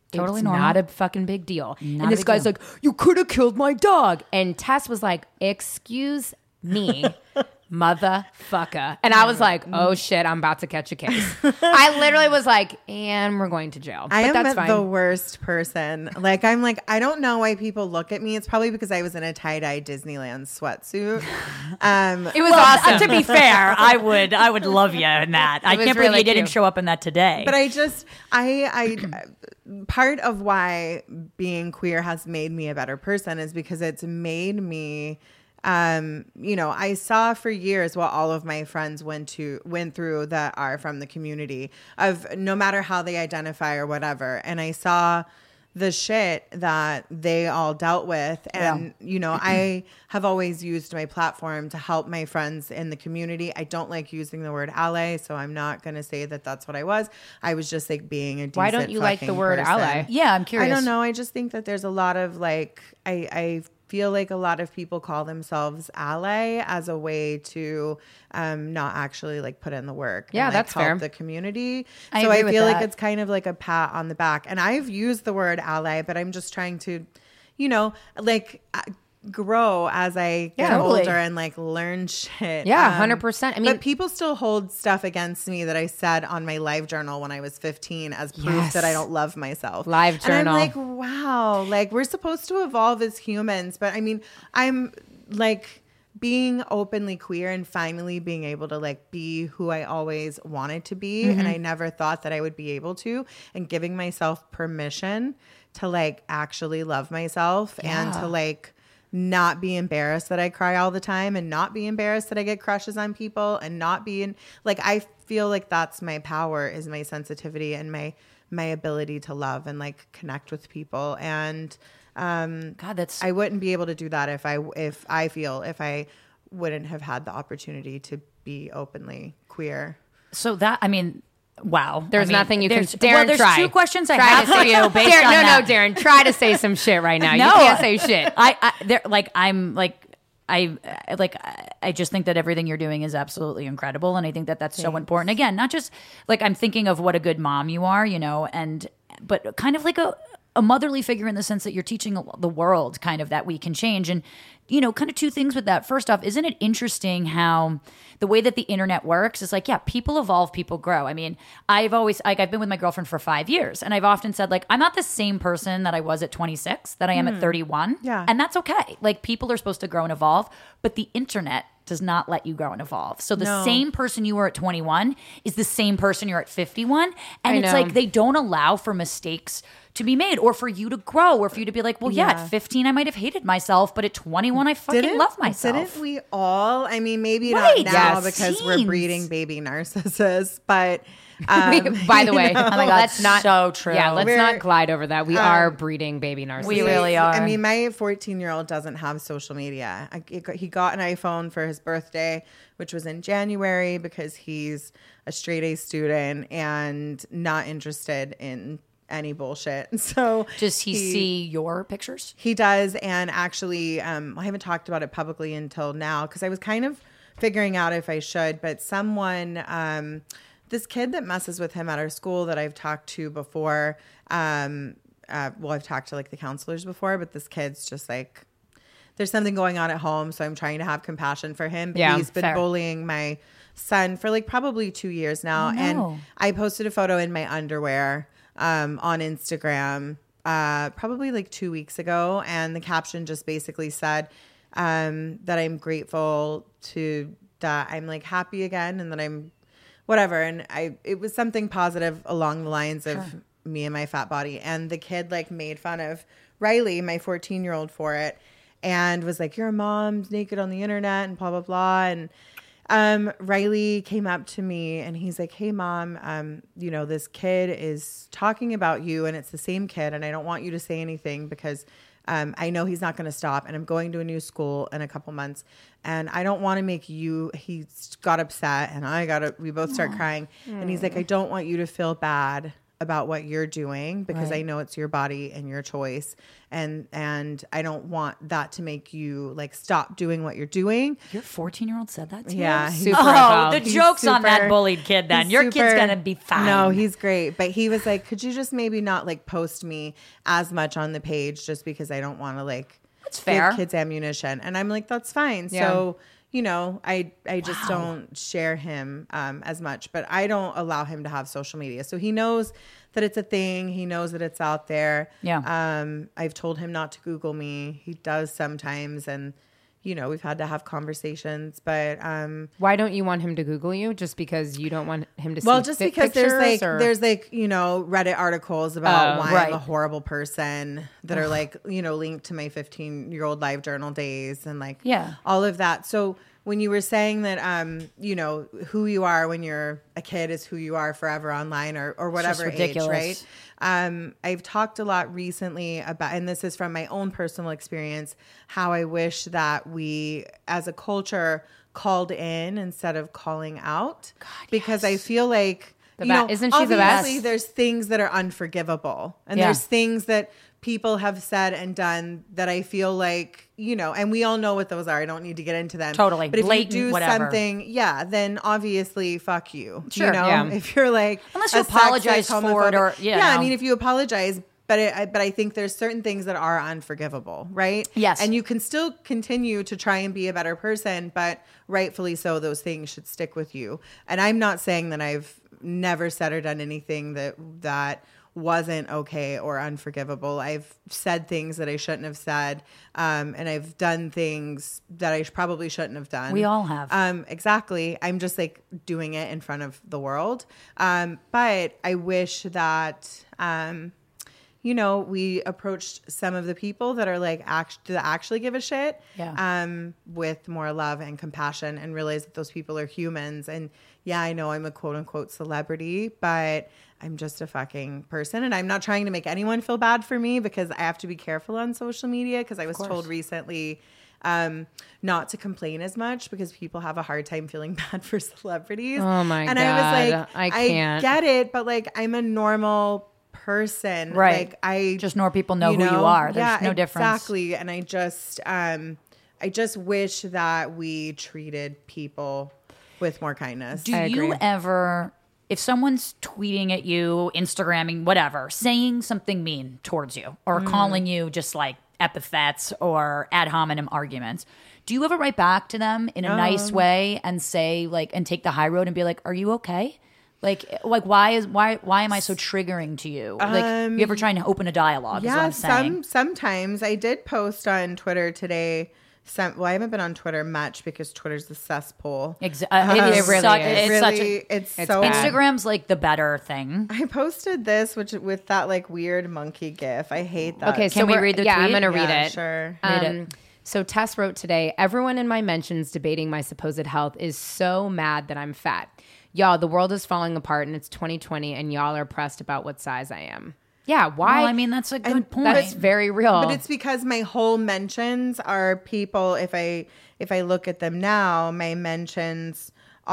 Totally it's normal. not a fucking big deal. Not and a this big guy's deal. like, you could have killed my dog. And Tess was like, excuse me, motherfucker. And I was like, oh shit, I'm about to catch a case. I literally was like, and we're going to jail. But I am that's fine. the worst person. Like, I'm like, I don't know why people look at me. It's probably because I was in a tie-dye Disneyland sweatsuit. Um, It was Well, awesome. to be fair, I would I would love you in that. I was can't believe really you didn't cute. show up in that today. But I just, I, I, part of why being queer has made me a better person is because it's made me, um, you know, I saw for years what all of my friends went to, went through that are from the community of no matter how they identify or whatever. And I saw the shit that they all dealt with. And, Yeah. you know, I have always used my platform to help my friends in the community. I don't like using the word ally, so I'm not going to say that that's what I was. I was just like being a decent Why don't you like the fucking word person. ally? yeah, I'm curious. I don't know. I just think that there's a lot of like, I, I feel like a lot of people call themselves ally as a way to um, not actually like put in the work. Yeah, and, like, that's help fair. the community. I so agree I with feel like that. it's kind of like a pat on the back. And I've used the word ally, but I'm just trying to, you know, like uh, grow as I get Totally. older and like learn shit. Yeah, Um, one hundred percent. I mean- but people still hold stuff against me that I said on my live journal when I was fifteen as proof Yes. that I don't love myself. Live And journal. I'm like, wow, like we're supposed to evolve as humans. But I mean, I'm like being openly queer and finally being able to like be who I always wanted to be. Mm-hmm. And I never thought that I would be able to, and giving myself permission to like actually love myself and to like not be embarrassed that I cry all the time and not be embarrassed that I get crushes on people and not being like, I feel like that's my power, is my sensitivity and my, my ability to love and like connect with people. And, um, God, that's I wouldn't be able to do that if I, if I feel, if I wouldn't have had the opportunity to be openly queer. so that I mean, wow. There's I mean, nothing you can. there's- Darren, well, there's try. two questions I Try have to for say- you based Darren, on no, that. no, Darren, try to say some shit right now. No. You can't say shit. I, I there like I'm like I I- like I just think that everything you're doing is absolutely incredible, and I think that that's so important. Again, not just like I'm thinking of what a good mom you are, you know, and but kind of like a a motherly figure in the sense that you're teaching the world kind of that we can change. And you know, kind of two things with that. First off, isn't it interesting how the way that the internet works is like, yeah, people evolve, people grow. I mean, I've always, like, I've been with my girlfriend for five years and I've often said, like, I'm not the same person that I was at twenty-six, that I am at thirty-one. Yeah. And that's okay. Like, people are supposed to grow and evolve, but the internet does not let you grow and evolve. So the No. same person you were at twenty-one is the same person you're at fifty-one. And I it's know. like they don't allow for mistakes to be made or for you to grow or for you to be like, well, yeah, Yeah. at fifteen, I might have hated myself, but at twenty-one, I fucking love myself. Didn't we all? I mean, maybe Right, not now yes. because we're Teens. breeding baby narcissists, but um, By the you way, know, Oh my God, let's not. so true. Yeah, let's We're- not glide over that. We are breeding baby narcissists. We really are. I mean, my fourteen-year-old doesn't have social media. I, he got- he got an iPhone for his birthday, which was in January, because he's a straight A student and not interested in any bullshit. So Does he, see your pictures? He does, and actually, um, I haven't talked about it publicly until now because I was kind of figuring out if I should. But someone, um, this kid that messes with him at our school that I've talked to before, um, uh, well, I've talked to like the counselors before, but this kid's just like, there's something going on at home, so I'm trying to have compassion for him. But Yeah, he's been fair. bullying my son for like probably two years now, Oh, no. and I posted a photo in my underwear um, on Instagram uh, probably like two weeks ago. And the caption just basically said um, that I'm grateful to, that I'm like happy again and that I'm whatever. And I, it was something positive along the lines of me and my fat body. And the kid like made fun of Riley, my fourteen year old, for it. And was like, your mom's naked on the internet and blah, blah, blah. And Um, Riley came up to me and he's like, hey mom, um, you know, this kid is talking about you and it's the same kid. And I don't want you to say anything because, um, I know he's not going to stop, and I'm going to a new school in a couple months and I don't want to make you, he got upset and I got, we both start crying. And he's like, I don't want you to feel bad about what you're doing because Right. I know it's your body and your choice. And, and I don't want that to make you like stop doing what you're doing. Your fourteen-year-old said that to Yeah, you? he's super Oh, involved. the He's joke's on that super- bullied kid then. he's Your kid's super- going to be fine. No, he's great. But he was like, could you just maybe not like post me as much on the page just because I don't want to like That's fair. give kids ammunition. And I'm like, that's fine. Yeah. So, you know, I I just Wow. don't share him um, as much, but I don't allow him to have social media. So he knows that it's a thing. He knows that it's out there. Yeah. Um, I've told him not to Google me. He does sometimes. And, you know, we've had to have conversations, but um, Why don't you want him to Google you? Just because you don't want him to see well, just fit because there's pictures, like or- there's like you know Reddit articles about Oh, why right. I'm a horrible person that are like you know linked to my fifteen year old live journal days and like Yeah. all of that. So when you were saying that um you know who you are when you're a kid is who you are forever online or or whatever age, ridiculous. right? Um, I've talked a lot recently about, and this is from my own personal experience, how I wish that we as a culture called in instead of calling out, because I feel like, The you be- know, isn't she the best? obviously there's things that are unforgivable and Yeah. there's things that people have said and done that I feel like, you know, and we all know what those are. I don't need to get into them. Totally. But if Blatant, you do whatever. something, yeah, then obviously fuck you. Sure. You know, Yeah. if you're like, Unless you a sexist, apologize for it homophobic- or- you yeah, I know. mean, if you apologize, but it, I, but I think there's certain things that are unforgivable, right? Yes. And you can still continue to try and be a better person, but rightfully so, those things should stick with you. And I'm not saying that I've never said or done anything that that wasn't okay or unforgivable. I've said things that I shouldn't have said, um, and I've done things that I sh- probably shouldn't have done. We all have. Um, exactly. I'm just like doing it in front of the world. Um, but I wish that, um, you know, we approached some of the people that are like, act- that actually give a shit, Yeah. um, with more love and compassion and realize that those people are humans. And yeah, I know I'm a quote unquote celebrity, but I'm just a fucking person. And I'm not trying to make anyone feel bad for me because I have to be careful on social media because I was told recently um, not to complain as much because people have a hard time feeling bad for celebrities. Oh my and God, I was like, I can't. get it, but like I'm a normal person. Right. Like I Just more people know who you are. There's yeah, no difference. Exactly. And I just um I just wish that we treated people with more kindness. Do I you agree. ever, if someone's tweeting at you, Instagramming, whatever, saying something mean towards you or Mm. calling you just like epithets or ad hominem arguments, do you ever write back to them in a Um. nice way and say like, and take the high road and be like, are you okay? Like, like why is why why am I so triggering to you? Like, you ever trying to open a dialogue? is what Um, yeah, I'm saying. some sometimes I did post on Twitter today. Some well, I haven't been on Twitter much because Twitter's the cesspool. Exa- uh, it is It really such, is. it's really, such a, it's, it's so bad. Instagram's like the better thing. I posted this, which with that like weird monkey gif. I hate that. Okay, so Can we we're- read the yeah, I'm tweet? gonna read Yeah, it. sure. Read Um, it. So Tess wrote today, everyone in my mentions debating my supposed health is so mad that I'm fat. Y'all, the world is falling apart and it's twenty twenty and y'all are pressed about what size I am. Yeah, why? Well, I mean, that's a good And point. That's very real. But it's because my whole mentions are people. If I if I look at them now, my mentions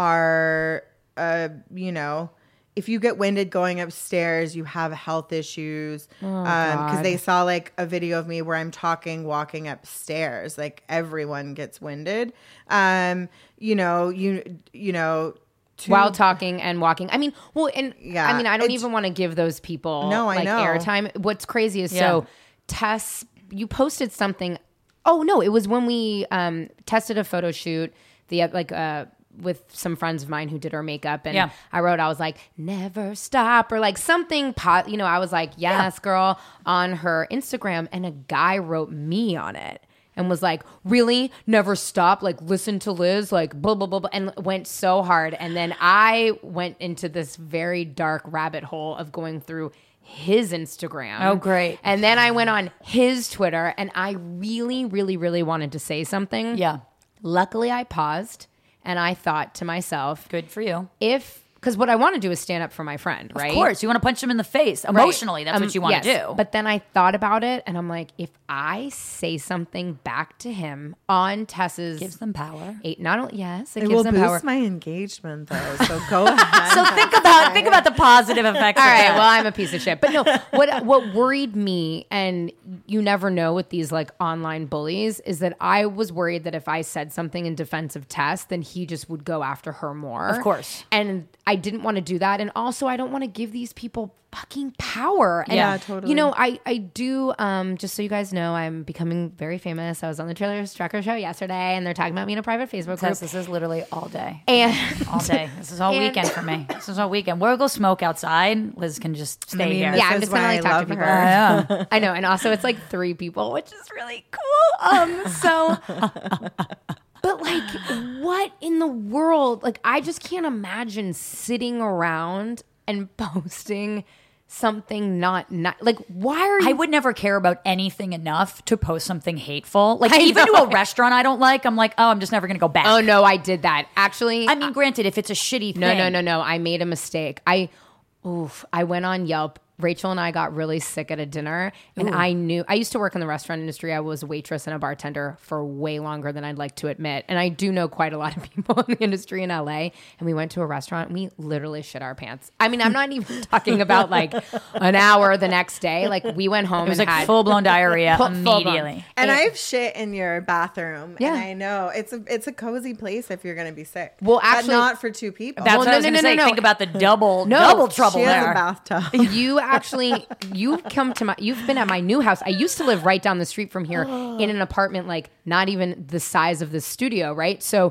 are, uh, you know, if you get winded going upstairs, you have health issues. Because they saw like a video of me where I'm talking, walking upstairs. Like everyone gets winded. Um, you know, you you know. to- While talking and walking. I mean, well, and Yeah, I mean, I don't it's- even want to give those people No, I like know. airtime. What's crazy is Yeah. so Tess, you posted something. Oh no, it was when we um, tested a photo shoot. The like uh, with some friends of mine who did our makeup, and Yeah. I wrote, I was like, "Never stop," or like something. Pot, you know, I was like, "Yes, girl," on her Instagram, and a guy wrote me on it. And was like, really? Never stop? Like, listen to Liz? Like, blah, blah, blah, blah. And went so hard. And then I went into this very dark rabbit hole of going through his Instagram. Oh, great. And then I went on his Twitter and I really, really, really wanted to say something. Yeah. Luckily, I paused and I thought to myself, Good for you. if, because what I want to do is stand up for my friend, right? Of course, you want to punch him in the face emotionally. Right. That's um, what you want to yes. do. But then I thought about it, and I'm like, if I say something back to him on Tess's, gives them power. Eight, not only yes, it, It gives will them boost power. my engagement though. So go ahead. So think about think about the positive effects. All of right, that. well, I'm a piece of shit. But no, what what worried me, and you never know with these like online bullies, is that I was worried that if I said something in defense of Tess, then he just would go after her more. Of course. And I didn't want to do that. And also, I don't want to give these people fucking power. And, Yeah, totally. You know, I, I do, um, just so you guys know, I'm becoming very famous. I was on the Trailers Tracker show yesterday, and they're talking about me in a private Facebook group. Tess, this is literally all day. And all day. This is all and, weekend for me. This is all weekend. We'll go smoke outside. Liz can just stay I mean, here. this yeah, I'm is just gonna why like I talk love to people. her. Yeah. I know, and also it's like three people, which is really cool. Um, so, but like, what in the world? Like, I just can't imagine sitting around and posting something not not like. Why are you? I would never care about anything enough to post something hateful. Like I even know. to a restaurant I don't like, I'm like, oh, I'm just never gonna go back. Oh no, I did that actually. I mean, granted, if it's a shitty no, thing. no, no, no. I made a mistake. I, oof. I went on Yelp. Rachel and I got really sick at a dinner, and Ooh. I knew I used to work in the restaurant industry. I was a waitress and a bartender for way longer than I'd like to admit. And I do know quite a lot of people in the industry in L A. And we went to a restaurant and we literally shit our pants. I mean, I'm not even talking about like an hour the next day. Like we went home It was and like had full blown diarrhea full- full blown. immediately. And I've shit in your bathroom. Yeah. And I know it's a it's a cozy place if you're gonna be sick. Well, But actually- not for two people. That's Well, what no, I was no, gonna no, say. no, no. Think about the double No, double trouble she has there. a bathtub. You actually, you've come to my, you've been at my new house. I used to live right down the street from here in an apartment, like not even the size of the studio, right? So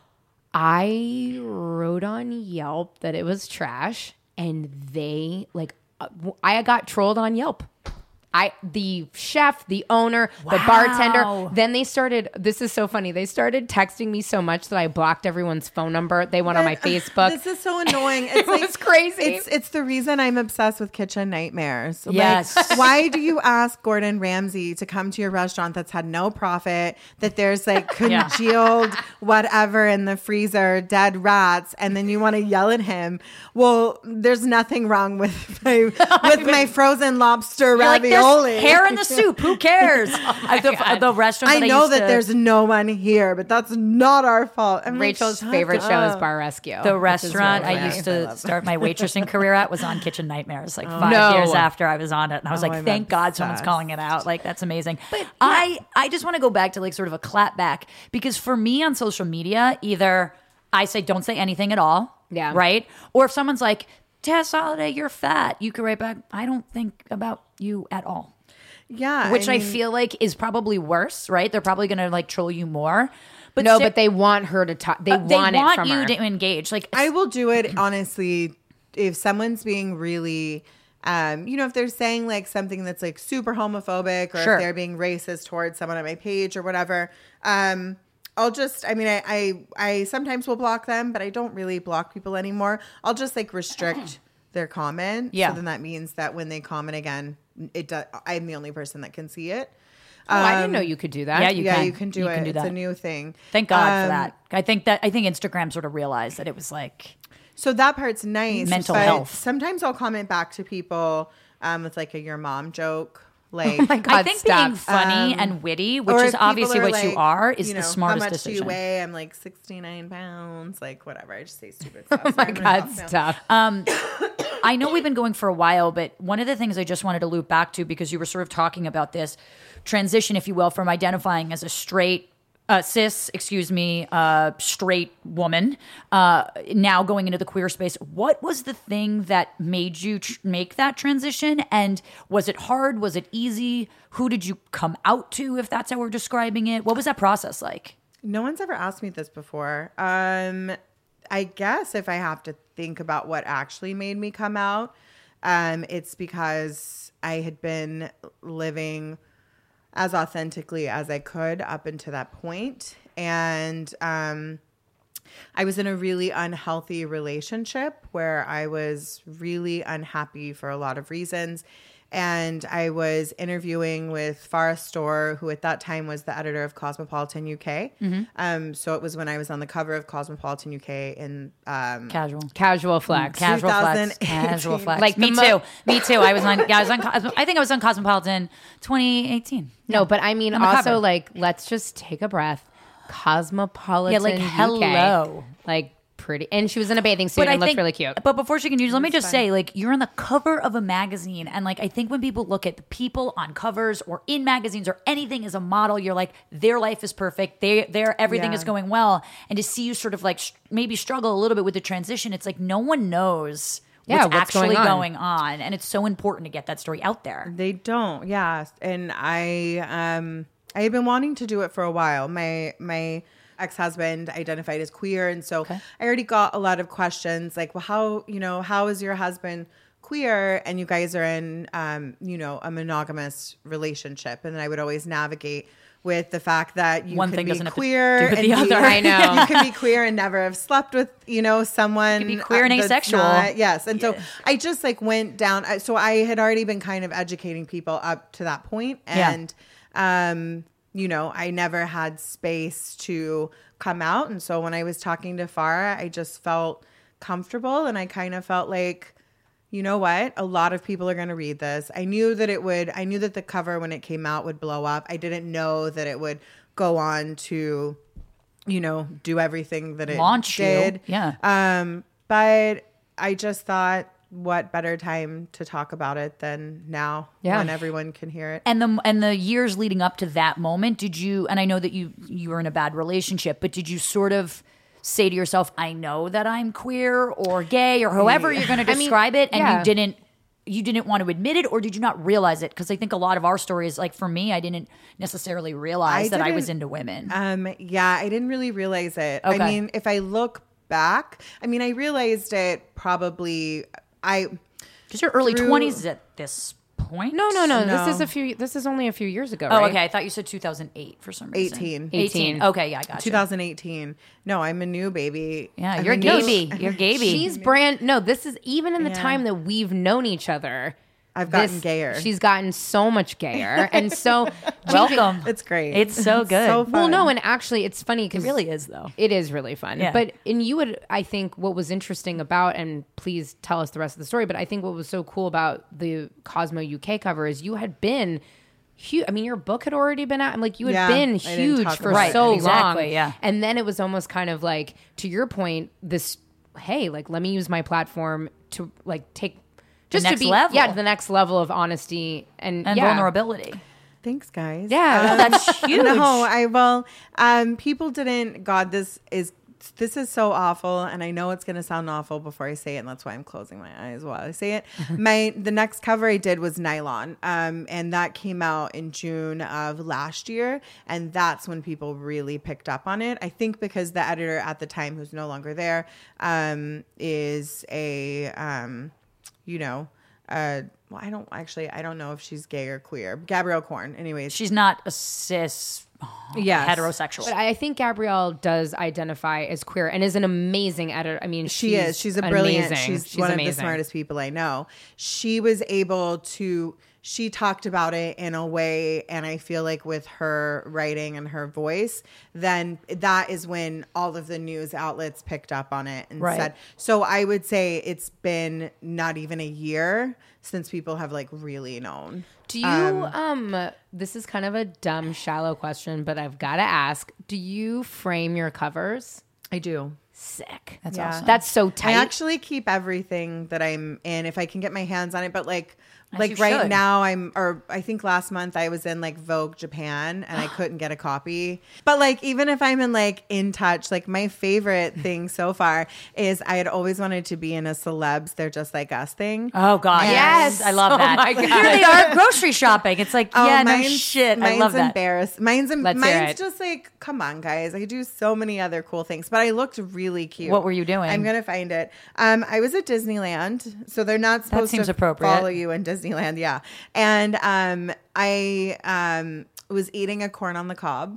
I wrote on Yelp that it was trash, and they like, uh, I got trolled on Yelp. I, the chef, the owner, the Wow. bartender. Then they started, this is so funny. They started texting me so much that I blocked everyone's phone number. They went on my Facebook. This is so annoying. It's It like, was crazy. It's it's the reason I'm obsessed with Kitchen Nightmares. Like, Yes. why do you ask Gordon Ramsay to come to your restaurant that's had no profit, that there's like Yeah. congealed whatever in the freezer, dead rats, and then you want to yell at him? Well, there's nothing wrong with my with my frozen lobster You're like, ravioli. there's hair in the soup. Who cares? At the, the restaurant. I that know used that to- there's no one here, but that's not our fault. I'm like, Rachel's shut favorite show is up. Bar Rescue. The which is restaurant really I funny. used to start my waitressing career at was on Kitchen Nightmares, like five No. years after I was on it, and I was Oh, like, I'm "Thank God someone's obsessed. calling it out!" Like that's amazing. But I, I just want to go back to like sort of a clap back because for me on social media, either I say don't say anything at all, Yeah. right, or if someone's like, "Tess Holiday, you're fat," you can write back, "I don't think about you at all." Yeah, Which I, mean, feel like is probably worse, right? They're probably going to like troll you more. But no, ser- but they want her to talk. They uh, want they it want from you her. to engage. Like I will do it honestly if someone's being really um you know if they're saying like something that's like super homophobic or Sure. if they're being racist towards someone on my page or whatever. um I'll just, I mean, I, I, I sometimes will block them, but I don't really block people anymore. I'll just like restrict their comment. Yeah. So then that means that when they comment again, it does, I'm the only person that can see it. Oh, I didn't Um, know you could do that. Yeah, you yeah, can. you can do You it. can do it's a that. new thing. Thank God for Um, that. I think that I think Instagram sort of realized that it was like So that part's nice. Mental but health. Sometimes I'll comment back to people um, with like a your mom joke. Like, Oh my God, I think stop. being funny Um, and witty, which or is if people obviously are what you like, are, is you the know, smartest how much decision. do you weigh? I'm like sixty-nine pounds. Like whatever. I just say stupid stuff. Oh So my I'm gonna God, stop now. stop. Um, I know we've been going for a while, but one of the things I just wanted to loop back to, because you were sort of talking about this transition, if you will, from identifying as a straight, uh, cis, excuse me, uh, straight woman, uh, now going into the queer space. What was the thing that made you tr- make that transition? And was it hard? Was it easy? Who did you come out to, if that's how we're describing it? What was that process like? No one's ever asked me this before. Um, I guess if I have to think about what actually made me come out, um, it's because I had been living as authentically as I could up until that point. And um, I was in a really unhealthy relationship where I was really unhappy for a lot of reasons. and I was interviewing with Farah Storr, who at that time was the editor of Cosmopolitan U K. Mm-hmm. Um, so it was when I was on the cover of Cosmopolitan U K in um, Casual. Casual flex. Casual flex. twenty eighteen. Casual flex. Like me the mo- too. Me too. I was on. Yeah, I was on. Cos- I think I was on Cosmopolitan twenty eighteen. No, but I mean, On the also cover. like, let's just take a breath. Cosmopolitan, Yeah, like, U K. hello. like pretty, and she was in a bathing suit But I and looked think, really cute. But before she continues, let me just say, like, you're on the cover of a magazine, and like, I think when people look at the people on covers or in magazines or anything as a model, you're like, their life is perfect, they, their everything Yeah. is going well, and to see you sort of like sh- maybe struggle a little bit with the transition, it's like no one knows Yeah, what's, what's actually going on. going on, and it's so important to get that story out there. They don't, yeah. And I um I had been wanting to do it for a while. My my ex-husband identified as queer, and so I already got a lot of questions like, well, how, you know, how is your husband queer and you guys are in um, you know, a monogamous relationship? And then I would always navigate with the fact that you One can thing be doesn't have to queer do with and the be- other. I know. you can be queer and never have slept with, you know, someone. You can be queer and uh, that's asexual. not- yes. And so I just like went down. I- So I had already been kind of educating people up to that point. Yeah. And, um, you know, I never had space to come out. And so when I was talking to Farah, I just felt comfortable, and I kind of felt like, you know what? A lot of people are going to read this. I knew that it would, I knew that the cover when it came out would blow up. I didn't know that it would go on to, you know, do everything that it Launch you. did. Yeah. Um, but I just thought, what better time to talk about it than now, Yeah. when everyone can hear it. And the and the years leading up to that moment, did you? And I know that you you were in a bad relationship, but did you sort of say to yourself, "I know that I'm queer or gay or however you're going to I mean, describe it," and yeah. you didn't you didn't want to admit it, or did you not realize it? Because I think a lot of our stories, like for me, I didn't necessarily realize I that I was didn't- into women. Um, yeah, I didn't really realize it. Okay. I mean, if I look back, I mean, I realized it probably, I, Because you're early through- twenties at this point. No, no, no, No. This is a few. This is only a few years ago. Oh, right? okay. I thought you said two thousand eight for some reason. eighteen. eighteen. Okay, yeah, I got you. twenty eighteen. No, I'm a new baby. Yeah, I'm you're a new- gaby. You're gaby. She's brand. No, this is even in the Yeah. time that we've known each other. I've gotten this- gayer. She's gotten so much gayer, and so Welcome. It's great. It's so good. so fun. Well, no, and actually, it's funny It because really is, though. It is really fun. Yeah. But, and you would, I think, what was interesting about, and please tell us the rest of the story, but I think what was so cool about the Cosmo U K cover is you had been huge. I mean, your book had already been out. I'm like, you had Yeah, been I didn't huge talk for about Right, so it. Exactly, long. yeah. And then it was almost kind of like, to your point, this, hey, like, let me use my platform to, like, take, just next to be, level. yeah, to the next level of honesty and, And yeah. vulnerability. Thanks, guys. Yeah. Oh, that's huge. No, I well, um, people didn't. God, this is this is so awful, and I know it's gonna sound awful before I say it, and that's why I'm closing my eyes while I say it. my the next cover I did was Nylon, um, and that came out in June of last year, and that's when people really picked up on it. I think because the editor at the time, who's no longer there, um, is a um, you know, uh, well, I don't actually, I don't know if she's gay or queer. Gabrielle Korn, anyways. She's not a cis Yes. heterosexual. But I think Gabrielle does identify as queer and is an amazing editor. I mean, She she's is. She's a brilliant. amazing. She's, one amazing. of the smartest people I know. She was able to. She talked about it in a way, and I feel like with her writing and her voice, then that is when all of the news outlets picked up on it and Right. said. So I would say it's been not even a year since people have like really known. Do you um, this is kind of a dumb shallow question, but I've got to ask, do you frame your covers? I do. Sick. That's Yeah. awesome. That's so tight. I actually keep everything that I'm in if I can get my hands on it. But like, As like you right should. now, I'm, or I think last month I was in like Vogue Japan and I couldn't get a copy. But like, even if I'm in like In Touch, like my favorite thing so far is I had always wanted to be in a celebs They're Just Like Us thing. Oh God, Yes. yes, I love Oh that. my God. Here they are grocery shopping. It's like, Oh, yeah, no mine's- shit. I Mine's love that. embarrassed. Mine's em- Let's hear mine's it. just like, come on, guys. I do so many other cool things, but I looked really cute. What were you doing? I'm gonna find it. Um, I was at Disneyland, so they're not supposed seems to appropriate. follow you in Disneyland. Yeah, and um, I um was eating a corn on the cob.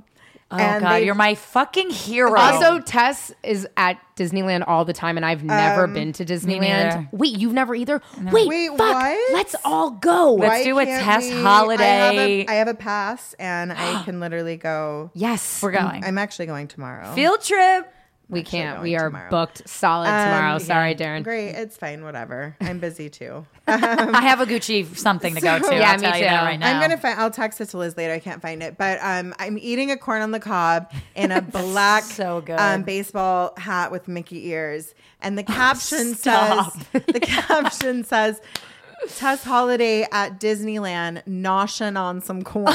Oh, And God, they- you're my fucking hero. Also, Tess is at Disneyland all the time, and I've never been to neither. Disneyland. Wait, you've never either? Wait, Wait, fuck. what? Let's all go. Let's Why do a can't Tess we- holiday. I have a, I have a pass, and I can literally go. Yes. We're going. I'm actually going tomorrow. Field trip. We can't. going We are tomorrow. booked solid Um, tomorrow. Sorry, yeah. Darren. Great, it's fine. Whatever. I'm busy too. I have a Gucci something to go to. Yeah, I'll me tell you that too. right now. I'm gonna find. I'll text it to Liz later. I can't find it, but um, I'm eating a corn on the cob in a black so good. um, baseball hat with Mickey ears, and the caption stop. says the caption says. Tess Holiday at Disneyland, noshing on some corn.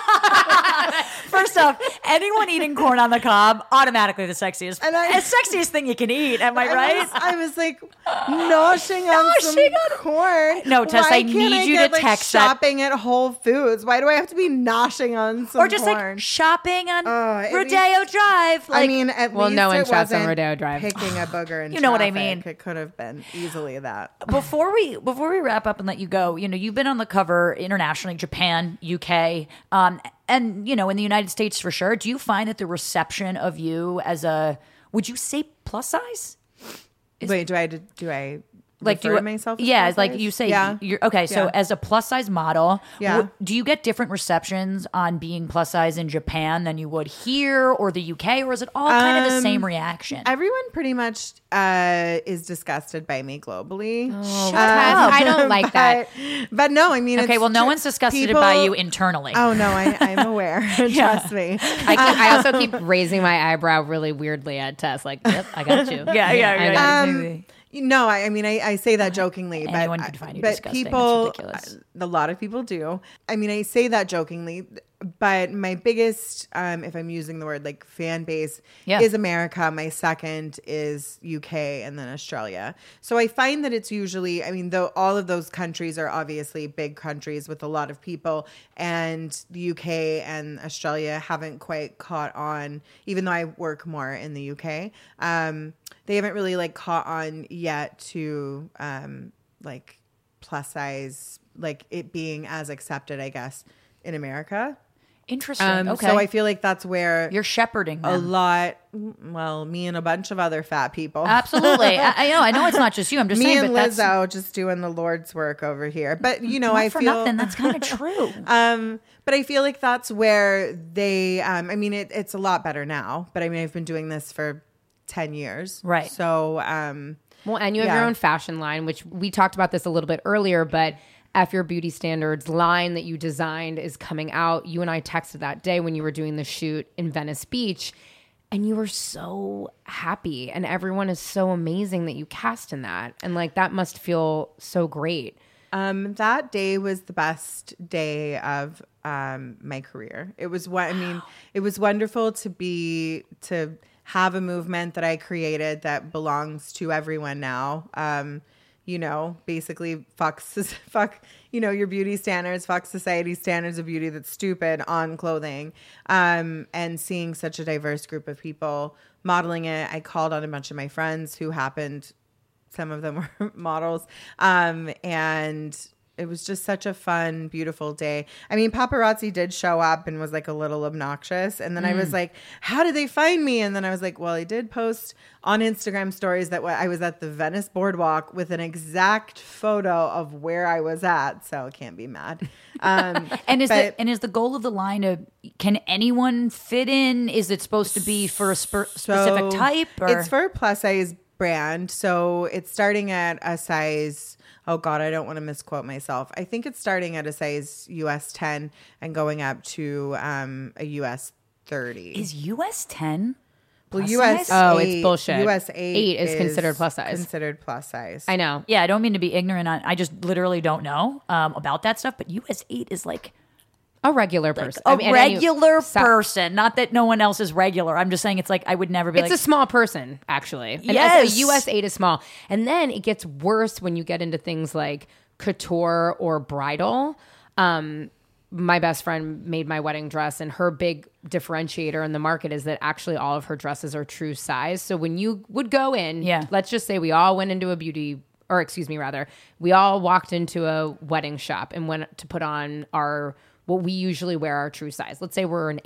First off, anyone eating corn on the cob, automatically the sexiest, And I- the sexiest thing you can eat. Am I I right? was, I was like, noshing on some Noshing on- corn. No, Tess, Why I can't need I you get, to like, text that- shopping at Whole Foods. Why do I have to be noshing on some or just corn? like shopping on Oh, at Rodeo Drive. Like, I mean, at Well, least no one it shops on wasn't Rodeo Drive. Picking a booger in You know what I traffic. mean. It could have been easily that. before we before we wrap up and let you go, you know, you've been on the cover internationally, Japan, U K, um, and you know, in the United States for sure. Do you find that the reception of you as a, would you say plus size? Wait, do I do I Like do refer you, to myself? As yeah, plus like size? you say, yeah. you're okay. So Yeah. as a plus size model, Yeah. wh- do you get different receptions on being plus size in Japan than you would here or the U K, or is it all kind of the Um, same reaction? Everyone pretty much uh, is disgusted by me globally. Oh, Uh, Tess, I don't like that. But, but no, I mean, okay, it's well, no tr- one's disgusted people- by you internally. Oh no, I, I'm aware. Trust me. I, keep, I also keep raising my eyebrow really weirdly at Tess. Like, yep, I got you. Yeah, yeah, I yeah, got you. Um, no, I, I mean, I, I say that jokingly, but Anyone can find you but disgusting. It's people, ridiculous. a lot of people do. I mean, I say that jokingly, but my biggest, um, if I'm using the word like fan base, Yeah. is America. My second is U K, and then Australia. So I find that it's usually, I mean, though all of those countries are obviously big countries with a lot of people, and the U K and Australia haven't quite caught on, even though I work more in the U K. Um, they haven't really like caught on yet to um, like plus size, like it being as accepted, I guess, in America. Interesting. Um, okay. So I feel like that's where You're shepherding a them. lot, well, me and a bunch of other fat people. Absolutely. I, I know. I know it's not just you. I'm just Me saying, and but that's Lizzo just doing the Lord's work over here. But, you know, not I for feel nothing. That's kind of true. Um, but I feel like that's where they, um, I mean, it, it's a lot better now, but I mean, I've been doing this for ten years. Right. So, um, Well, and you have Yeah. your own fashion line, which we talked about this a little bit earlier, but F Your Beauty Standards line that you designed is coming out. You and I texted that day when you were doing the shoot in Venice Beach, and you were so happy, and everyone is so amazing that you cast in that. And like, that must feel so great. Um, that day was the best day of um, my career. It was what I mean. It was wonderful to be to have a movement that I created that belongs to everyone now. Um, you know, basically, fuck, fuck, you know, your beauty standards, fuck society standards of beauty that's stupid on clothing. Um, and seeing such a diverse group of people modeling it, I called on a bunch of my friends who happened. Some of them were models. Um, and it was just such a fun, beautiful day. I mean, paparazzi did show up and was like a little obnoxious. And then I was like, how did they find me? And then I was like, well, I did post on Instagram stories that I was at the Venice Boardwalk with an exact photo of where I was at. So I can't be mad. Um, And is but- the and is the goal of the line to, can anyone fit in? Is it supposed to be for a spe- specific So type? Or? It's for a plus size brand. So it's starting at a size, oh God, I don't want to misquote myself. I think it's starting at a size U S ten and going up to um, a U S thirty. Is U S ten? well, plus U S size? Oh, eight, it's bullshit. U S eight, Eight is considered plus size. Considered plus size. I know. Yeah, I don't mean to be ignorant on. I just literally don't know um, about that stuff. But U S eight is like A regular person. a I mean, and any- regular so- person. Not that no one else is regular. I'm just saying it's like I would never be It's like a small person, actually. And Yes. a U S eight is small. And then it gets worse when you get into things like couture or bridal. Um, my best friend made my wedding dress, and her big differentiator in the market is that actually all of her dresses are true size. So when you would go in, Yeah. let's just say we all went into a beauty, or excuse me, rather, we all walked into a wedding shop and went to put on our, what we usually wear our true size. Let's say we're an eight.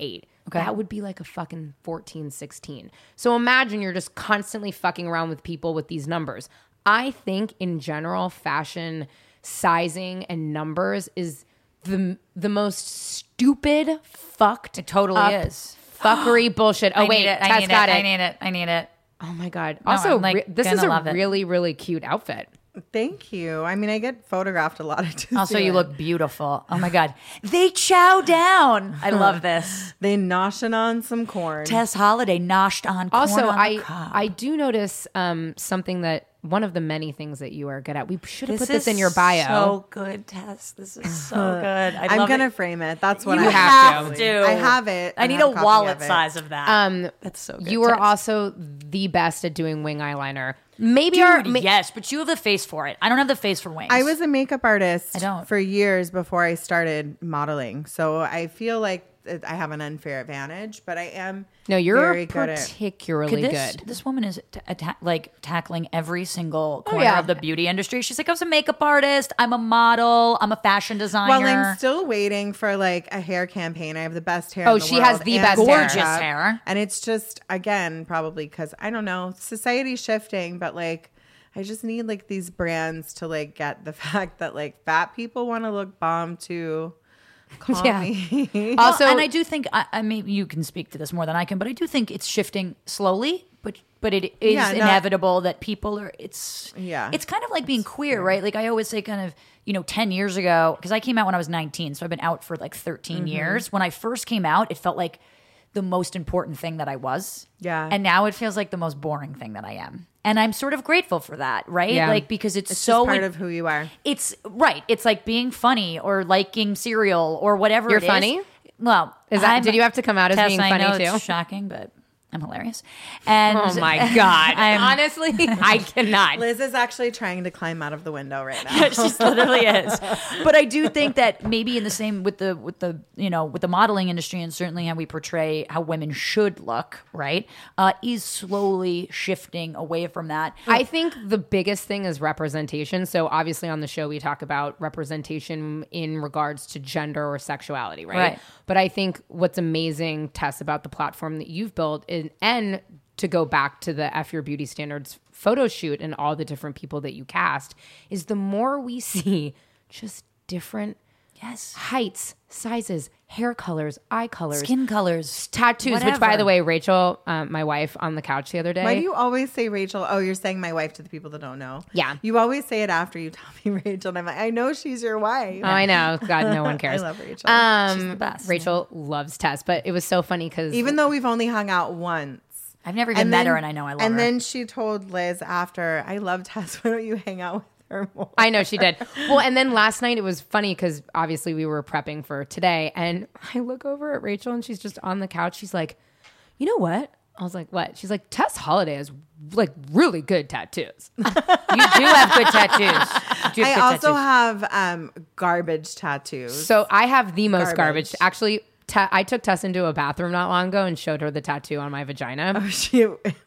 Okay. that would be like a fucking fourteen, sixteen. So imagine you're just constantly fucking around with people with these numbers. I think in general, fashion sizing and numbers is the the most stupid, fucked It totally up is. fuckery bullshit. Oh I wait, need it. Tess I need got it. it. I need it. I need it. Oh my god. No, Also, I'm, like, re- this is gonna a love it. really, really cute outfit. Thank you. I mean, I get photographed a lot. To Also, see you it. look beautiful. Oh my God. They chow down. I love this. They noshing on some corn. Tess Holiday noshed on corn Also, on the I cob. I do notice um, something that one of the many things that you are good at. We should have This put this is in your bio. so good, Tess. This is so good. I I'm love gonna it. frame it. That's what You I have have to. I have it. I I need have a copy wallet of it. size of that. Um, That's so good. you are Tess. also the best at doing wing eyeliner. Maybe Dude, our ma- yes, but you have the face for it. I don't have the face for wings. I was a makeup artist I don't. for years before I started modeling. So I feel like it- I have an unfair advantage, but I am no. You're very good at particularly Could this, good. This woman is t- atta- like tackling every single corner yeah. of the beauty industry. She's like, I was a makeup artist. I'm a model. I'm a fashion designer. Well, I'm still waiting for like a hair campaign. I have the best hair. Oh, in the she world has the and best hair. Gorgeous makeup. hair. And it's just again probably because I don't know, society's shifting, but like I just need like these brands to like get the fact that like fat people want to look bomb too. Call Yeah. me. Also, and I do think I, I mean you can speak to this more than I can, but I do think it's shifting slowly. But but it is Yeah, not- inevitable that people are. It's Yeah. It's kind of like being queer, right? Like I always say, kind of you know, ten years ago because I came out when I was nineteen, so I've been out for like thirteen Mm-hmm. years. When I first came out, it felt like the most important thing that I was. Yeah. And now it feels like the most boring thing that I am. And I'm sort of grateful for that, right? Yeah. Like because it's, It's so just part of who you are. it's right. It's like being funny or liking cereal or whatever. You're it is. funny? Well, Is that- I'm- did you have to come out as Tess, being I funny know too? It's shocking, but I'm hilarious. And oh my god! I'm- Honestly, I cannot. Liz is actually trying to climb out of the window right now. she literally is. But I do think that maybe in the same with the with the you know with the modeling industry and certainly how we portray how women should look, right, uh, is slowly shifting away from that. I think the biggest thing is representation. So obviously on the show we talk about representation in regards to gender or sexuality, right? Right. But I think what's amazing, Tess, about the platform that you've built is, and to go back to the F Your Beauty Standards photo shoot and all the different people that you cast, is the more we see just different Yes, heights, sizes, hair colors, eye colors, skin colors, tattoos, which by whatever. the way, Rachel, um, my wife on the couch the other day. Why do you always say Rachel? Oh, you're saying my wife to the people that don't know. Yeah. You always say it after you tell me Rachel. And I'm like, I know she's your wife. Oh, I know. God, no one cares. I love Rachel. Um, She's the best. Rachel loves Tess, but it was so funny because Even though we've only hung out once. I've never even met her, and I know I love and her. then she told Liz after, I love Tess. Why don't you hang out with her more? I know she did. Well, and then last night it was funny because obviously we were prepping for today, and I look over at Rachel and she's just on the couch. She's like, "You know what?" I was like, "What?" She's like, "Tess Holiday has like really good tattoos." You do have good tattoos. You do I have good also tattoos. have um, garbage tattoos. So I have the most garbage. Garbage. Actually, Te- I took Tess into a bathroom not long ago and showed her the tattoo on my vagina, she,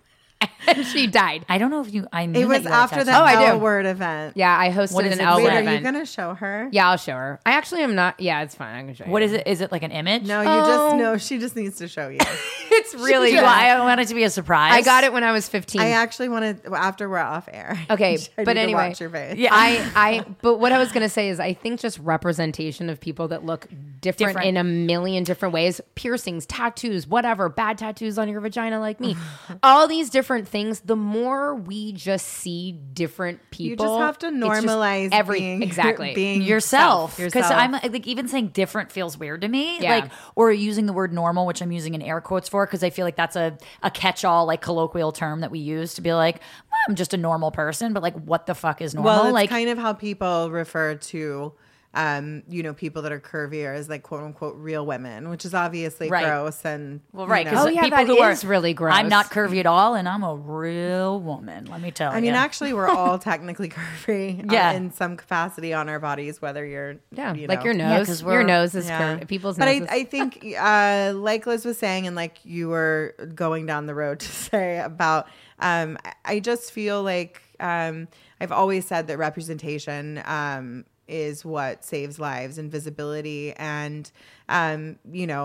and she died. I don't know if you. I knew it that was you had after the tattoos. Oh, I do. L word event. Yeah, I hosted What is an it? L Wait, Wait, word are you event. going to show her? Yeah, I'll show her. I actually am not. Yeah, it's fine. I can show you. What is it? Is it like an image? No, you Oh. just know. She just needs to show you. It's really Do good. I want it to be a surprise. I got it when I was fifteen. I actually want to, after we're off air. Okay, I but need to anyway, watch your face. Yeah. I, I, but what I was gonna say is, I think just representation of people that look different, Different. in a million different ways, piercings, tattoos, whatever, bad tattoos on your vagina like me, all these different things. The more we just see different people, You just have to it's just normalize every being, exactly being yourself because Yourself. I'm like even saying different feels weird to me. Yeah. Like or using the word normal, which I'm using in air quotes for because I feel like that's a a catch-all like colloquial term that we use to be like well, I'm just a normal person, but like what the fuck is normal? Well, it's like kind of how people refer to, um, you know, people that are curvier as like quote unquote real women, which is obviously Right. gross and well, right? you Because know. Oh, yeah, people that who is are really gross. I'm not curvy at all, and I'm a real woman. Let me tell you. I mean, actually, we're all technically curvy, uh, Yeah. in some capacity on our bodies, whether you're, yeah, you like know. your Yeah, nose. 'cause your we're- nose is Yeah. curvy. People's But noses. I, I think, uh, like Liz was saying, and like you were going down the road to say about, um, I- I just feel like um, I've always said that representation um, is what saves lives and visibility, and um, you know.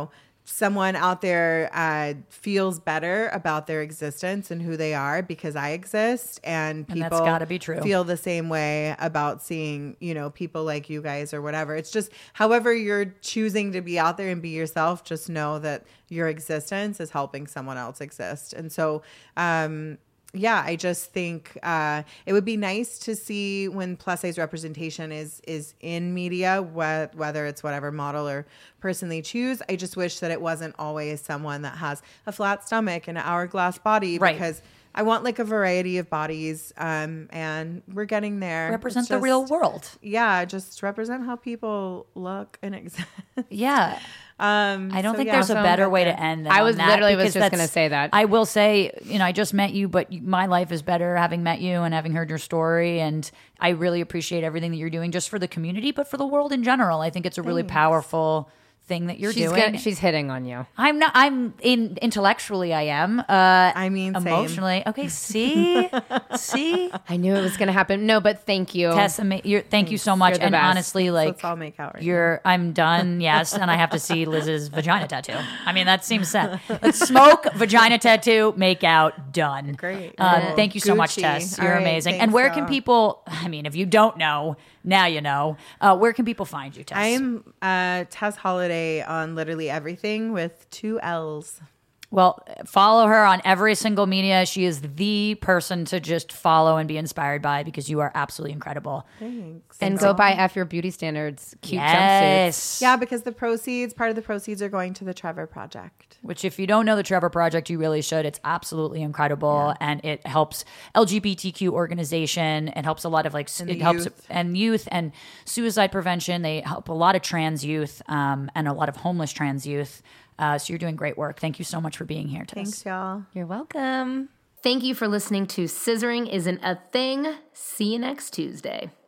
someone out there uh, feels better about their existence and who they are because I exist, and people And that's gotta be true. feel the same way about seeing, you know, people like you guys or whatever. It's just however you're choosing to be out there and be yourself, just know that your existence is helping someone else exist. And so, um, yeah, I just think uh, it would be nice to see when plus size representation is is in media, wh- whether it's whatever model or person they choose. I just wish that it wasn't always someone that has a flat stomach and an hourglass body, Right. because I want like a variety of bodies, um, and we're getting there. Represent It's the just- real world. Yeah, just represent how people look and exist. Yeah. Um, I don't so think yeah. there's a So better I'm way there. to end than I on was that, literally was because just gonna that's- say that. I will say, you know, I just met you, but my life is better having met you and having heard your story. And I really appreciate everything that you're doing just for the community, but for the world in general. I think it's a really powerful thing that you're She's doing. gonna, she's hitting on you. I'm not. I'm in intellectually. I am. Uh, I mean, same. emotionally. Okay. See, see, I knew it was gonna happen. No, but thank you. Tessa, ma- you're, thank you so much. You're the And best. honestly, like Let's all make out right you're, I'm done. Yes, and I have to see Liz's vagina tattoo. I mean, that seems set. Let's smoke, vagina tattoo, make out, done. Great. Uh, Cool. thank you so much, Gucci. Tess. All You're right, amazing. And thanks, where can y'all. people? I mean, if you don't know, now you know. Uh, where can people find you, Tess? I am uh, Tess Holiday on literally everything with two L's. Well, follow her on every single media. She is the person to just follow and be inspired by because you are absolutely incredible. Thanks. and go buy F Your Beauty Standards cute jumpsuits. Yes. Yeah, because the proceeds, part of the proceeds are going to the Trevor Project. Which, if you don't know the Trevor Project, you really should. It's absolutely incredible, and it helps L G B T Q organization. It helps a lot of like And it the helps youth. and youth and suicide prevention. They help a lot of trans youth um, and a lot of homeless trans youth. Uh, so you're doing great work. Thank you so much for being here, Tess. Thanks, y'all. You're welcome. Thank you for listening to Scissoring Isn't a Thing. See you next Tuesday.